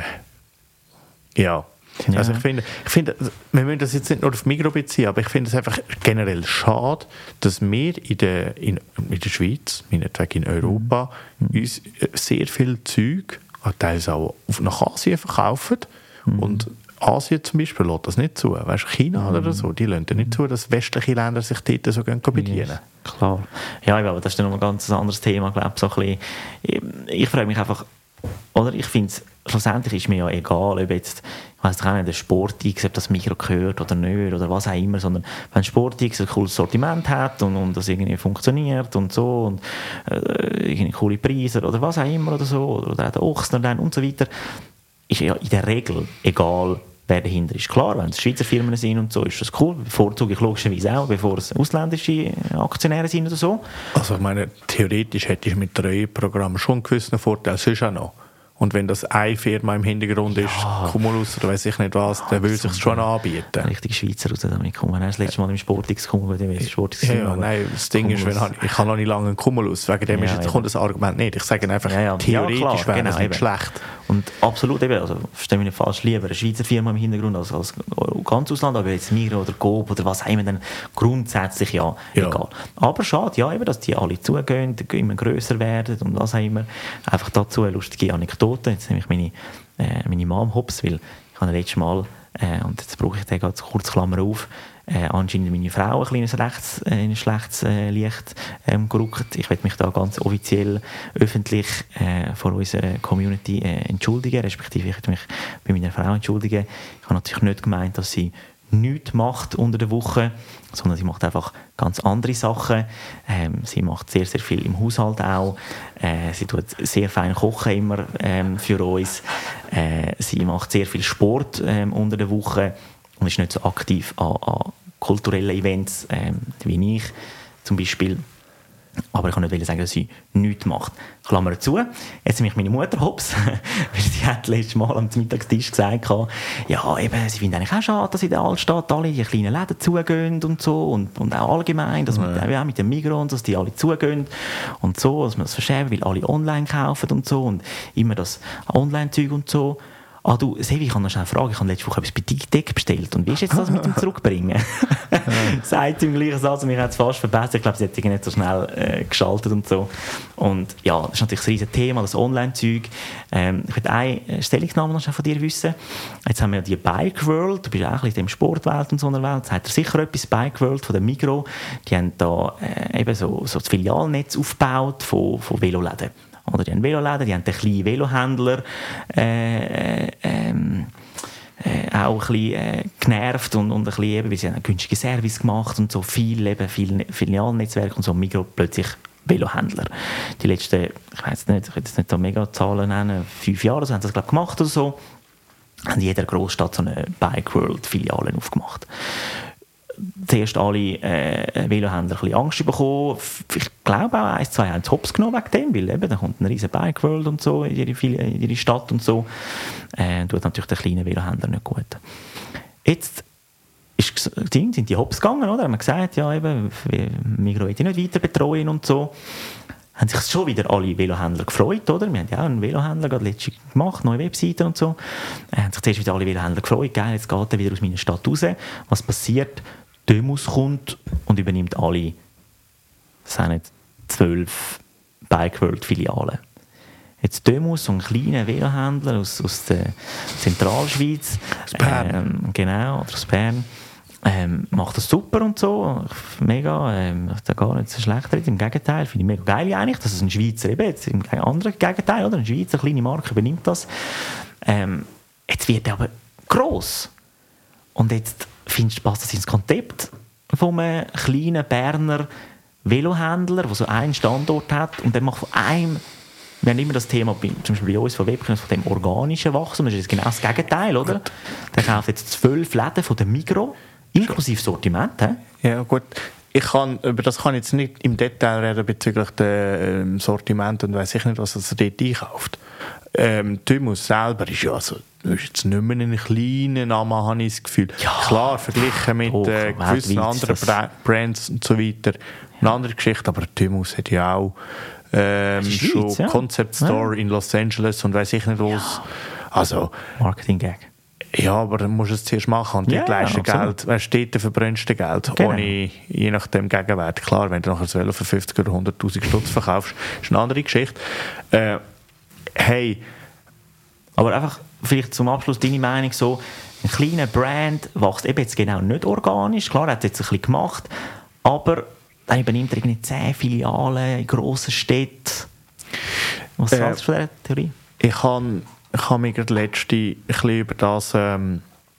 ja, Ja. Also ich finde, ich finde, wir müssen das jetzt nicht nur auf Migros beziehen, aber ich finde es einfach generell schade, dass wir in der, in, in der Schweiz, meinetwegen in Europa, mhm. uns sehr viel Zeug, teils auch nach Asien verkaufen mhm. und Asien zum Beispiel lässt das nicht zu. Weißt du, China mhm. oder so, die lassen nicht zu, dass westliche Länder sich dort so bedienen. Yes. Klar. Ja, aber das ist dann noch ein ganz anderes Thema, glaube ich. So ein bisschen, ich frage mich einfach, oder ich finde es, schlussendlich ist mir ja egal, ob jetzt, ich weiss auch nicht, der Sport X, ob das Mikro gehört oder nicht, oder was auch immer, sondern wenn Sport X ein cooles Sortiment hat und, und das irgendwie funktioniert und so, und äh, irgendwie coole Preise oder was auch immer oder so, oder, oder auch der Ochsner dann und so weiter, ist ja in der Regel egal, wer dahinter ist. Klar, wenn es Schweizer Firmen sind und so, ist das cool. Bevorzuge ich logischerweise auch, bevor es ausländische Aktionäre sind oder so. Also ich meine, theoretisch hätte ich mit Treueprogrammen schon einen gewissen Vorteil, sonst auch noch. Und wenn das eine Firma im Hintergrund ja. ist, Cumulus oder weiss ich nicht was, ja, dann will es sich schon anbieten. Richtig Schweizer raus damit kommen. Das letzte Mal im Sportix kommen, bei dem Sportix. Ja, ja, nein, das Ding Cumulus. Ist, wenn ich, ich habe noch nicht lange einen Cumulus, wegen dem ja, ist jetzt, kommt das Argument nicht. Ich sage einfach, ja, ja. theoretisch ja, wäre genau, es nicht eben. schlecht. Und absolut eben, also verstehe mich nicht falsch, lieber eine Schweizer Firma im Hintergrund als, als ganz Ausland, aber jetzt Migros oder Coop oder was auch immer, dann grundsätzlich ja, ja, egal. Aber schade, ja, eben, dass die alle zugehen, immer grösser werden und was auch immer. Einfach dazu eine lustige Anekdote, jetzt nehme ich meine, äh, meine Mom hops, weil ich habe letztes Mal, äh, und jetzt brauche ich den ganz kurz Klammer auf, Äh, anscheinend meine Frau ein kleines rechts, äh, in ein schlechtes äh, Licht ähm, gerückt. Ich werde mich da ganz offiziell öffentlich äh, vor unserer Community äh, entschuldigen, respektive ich werde mich bei meiner Frau entschuldigen. Ich habe natürlich nicht gemeint, dass sie nichts macht unter der Woche, sondern sie macht einfach ganz andere Sachen. Ähm, sie macht sehr, sehr viel im Haushalt auch. Äh, sie tut sehr fein kochen immer ähm, für uns. Äh, sie macht sehr viel Sport ähm, unter der Woche und ist nicht so aktiv an, an kulturellen Events ähm, wie ich zum Beispiel. Aber ich kann nicht sagen, dass sie nichts macht. Klammer zu, jetzt mich meine Mutter hops, weil sie hat letztes Mal am Mittagstisch gesagt, ja, eben, sie findet eigentlich auch schade, dass in der Altstadt alle die kleinen Läden zugehen und so und, und auch allgemein, dass man ja. auch mit dem Migros, dass die alle zugehen und so, dass man das verschärft, weil alle online kaufen und so und immer das Online-Zeug und so. Ah du, Sevi, ich kann noch schnell fragen, ich habe letzte Woche etwas bei Digitec bestellt und wie ist jetzt das mit dem Zurückbringen? Ja. Sagt sie im gleichen Satz und mich hat es fast verbessert. Ich glaube, sie hat sich nicht so schnell äh, geschaltet und so. Und ja, das ist natürlich ein riesiges Thema, das Online-Zeug. Ähm, ich würde eine Stellungnahme noch schnell von dir wissen. Jetzt haben wir ja die Bike World, du bist auch ein bisschen in der Sportwelt und so einer Welt. Sagt er sicher etwas, Bike World von der Migros. Die haben da äh, eben so, so das Filialnetz aufgebaut von, von Veloläden. Oder die haben Veloläden, die haben den kleinen Velohändler äh, ähm, äh, auch ein bisschen äh, genervt und, und ein bisschen eben, weil sie einen günstigen Service gemacht und so viel, eben viel Filialnetzwerk und so, Migros plötzlich Velohändler. Die letzten, ich weiß nicht, ich will jetzt nicht so Megazahlen nennen, fünf Jahre, so haben sie das glaube ich gemacht oder so, haben in jeder Großstadt so eine Bike World Filiale aufgemacht. Zuerst alle äh, Velohändler ein bisschen Angst bekommen. Ich glaube auch, ein, zwei haben es hops genommen wegen dem, weil eben, da kommt eine riesen Bike World und so in ihre, in ihre Stadt und so. Äh, tut natürlich den kleinen Velohändler nicht gut. Jetzt ist, sind die hops gegangen, oder? Haben wir gesagt, ja eben, Migros will die nicht weiter betreuen und so. Haben sich schon wieder alle Velohändler gefreut, oder? Wir haben ja auch einen Velohändler gerade letztens gemacht, neue Webseiten und so. Äh, haben sich zuerst wieder alle Velohändler gefreut, geil, jetzt geht er wieder aus meiner Stadt raus. Was passiert? Dömus kommt und übernimmt alle, das sind nicht zwölf Bike World Filialen. Jetzt Dömus, so ein kleiner Velohändler aus, aus der Zentralschweiz. Aus Bern. Ähm, genau, oder aus Bern. Ähm, macht das super und so. Mega, ähm, da gar nicht so schlecht reden. Im Gegenteil, finde ich mega geil eigentlich, dass es ein Schweizer, eben jetzt im anderen Gegenteil, oder? Ein Schweizer, kleine Marke übernimmt das. Ähm, jetzt wird er aber gross. Und jetzt findest du, passt das ins Konzept von einem kleinen Berner Velohändler, der so einen Standort hat und der macht von einem, wir haben immer das Thema, zum Beispiel bei uns von Webcams, von dem organischen Wachstum, das ist genau das Gegenteil, oder? Der kauft jetzt zwölf Läden von der Migros, inklusive Sortiment. He? Ja, gut. Ich kann, über das kann ich jetzt nicht im Detail reden bezüglich dem Sortiment und weiss ich nicht, was er dort einkauft. Ähm, Thymus selber ist ja also, ist jetzt nicht mehr ein kleiner Name, habe ich das Gefühl. Ja. Klar, verglichen mit Oh, äh, gewissen anderen Bra- Brands und so weiter. Eine andere Geschichte, aber Thymus hat ja auch ähm, Das ist schon Schweiz, ja. Concept Store Ja. in Los Angeles und weiss ich nicht was. Also, Marketing-Gag. ja, aber dann musst du es zuerst machen und Ja, dort leisten absolut. Geld. Weißt, dort verbrennst du Geld, Genau. ohne, je nachdem Gegenwert. Klar, wenn du nachher das Velo für fünfzig oder hunderttausend Stutz verkaufst, ist eine andere Geschichte. Äh, hey, Aber einfach vielleicht zum Abschluss deine Meinung so, ein kleiner Brand wächst eben jetzt genau nicht organisch, klar, er hat es jetzt ein bisschen gemacht, aber dann übernimmt er irgendwie zehn Filialen in grossen Städten. Was Äh, hältst du von dieser Theorie? ich habe ich hab mich gerade letzte ein bisschen über das ähm,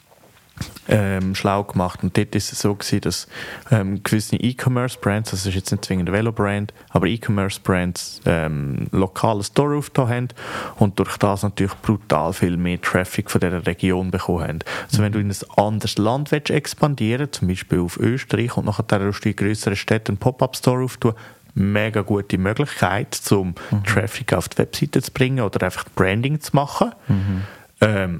ähm, schlau gemacht. Und dort war es so gewesen, dass ähm, gewisse E-Commerce-Brands, das ist jetzt nicht zwingend ein Velo-Brand, aber E-Commerce-Brands ähm, lokale Store aufgetan haben und durch das natürlich brutal viel mehr Traffic von dieser Region bekommen haben. Also wenn du in ein anderes Land willst expandieren, zum Beispiel auf Österreich, und nachher willst du in grösseren Städten einen Pop-Up-Store auftun, mega gute Möglichkeit, um mhm. Traffic auf die Webseite zu bringen oder einfach Branding zu machen. Mhm. Ähm,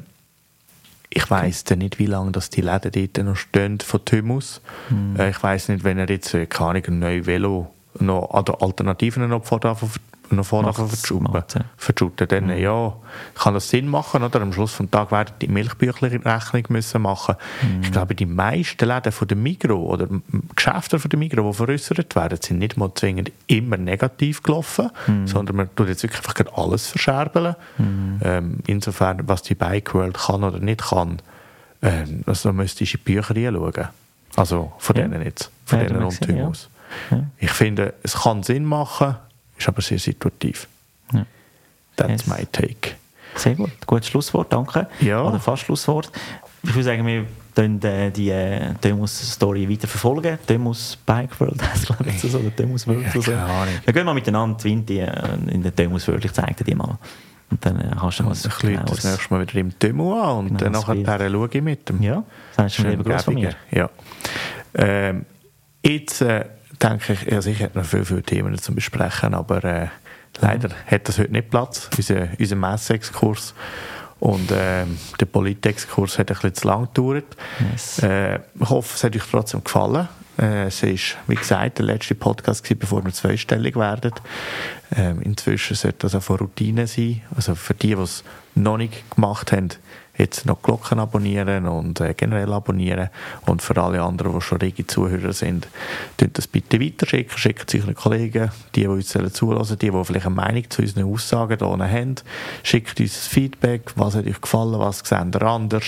ich weiss dann nicht, wie lange das die Läden dort noch stehen von Thymus. Mhm. Äh, ich weiss nicht, wenn er jetzt äh, keine Ahnung, ein neues Velo noch oder Alternativen noch vorher noch vorher verschütten, dann mhm. ja, kann das Sinn machen, oder? Am Schluss des Tages werden die Milchbüchler in Rechnung müssen machen. Mhm. Ich glaube, die meisten Läden von der Migros oder Geschäfte von der Migros, die veräussert werden, sind nicht mal zwingend immer negativ gelaufen, mhm. sondern man tut jetzt wirklich einfach gerade alles verscherbeln. Mhm. Ähm, insofern, was die Bike World kann oder nicht kann, ähm, also da müsste ich in die Bücher reinschauen. Also von ja. denen jetzt, von ja, denen und Thymus. Ja. Ich finde, es kann Sinn machen, ist aber sehr situativ. Ja. That's yes. my take. Sehr gut. Gutes Schlusswort, danke. Ja. Oder fast Schlusswort. Ich würde sagen, wir können äh, die äh, Thymus-Story weiter verfolgen. Thymus Bike World heisst, glaube ich, so, oder Thymus World. Ja, so. Wir gehen mal miteinander Twinty äh, in der Thymus World. Ich zeige dir die mal. Und dann äh, kannst du mal ich lüte das nächste Mal wieder im Thymus an und genau, dann nachher schaue ich mit dem. Ja, das ist schon lieber groß von mir. Ja. Ähm, jetzt äh, denke ich, also ich hätte noch viele, viele Themen zu besprechen, aber äh, leider hat das heute nicht Platz, unser, unser Messe-Exkurs. Und äh, der Polit-Exkurs hat ein bisschen zu lang gedauert. Yes. Äh, ich hoffe, es hat euch trotzdem gefallen. Äh, es war, wie gesagt, der letzte Podcast gewesen, bevor wir zweistellig werden. Ähm, inzwischen sollte das auch von Routine sein. Also für die, die es noch nicht gemacht haben, jetzt noch Glocken abonnieren und äh, generell abonnieren. Und für alle anderen, die schon rege Zuhörer sind, könnt das bitte weiterschicken. Schickt es euren Kollegen, die, die uns zuhören, die, die vielleicht eine Meinung zu unseren Aussagen hier haben. Schickt uns das Feedback, was hat euch gefallen, was seht ihr anders.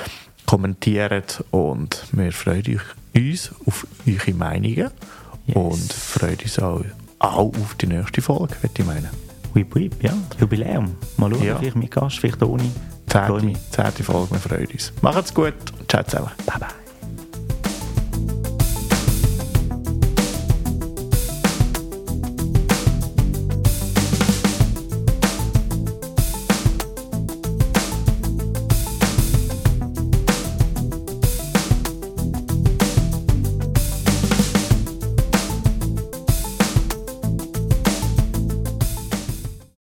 Kommentiert und wir freuen uns auf eure Meinungen. Yes. Und freuen uns auch, auch auf die nächste Folge, würde ich meinen. Whip, whip, ja, Jubiläum. Mal schauen, ja. Vielleicht mit Gast, vielleicht ohne. Zehnte, zehnte Folge, wir freuen uns. Macht's gut. Ciao zusammen. Bye bye.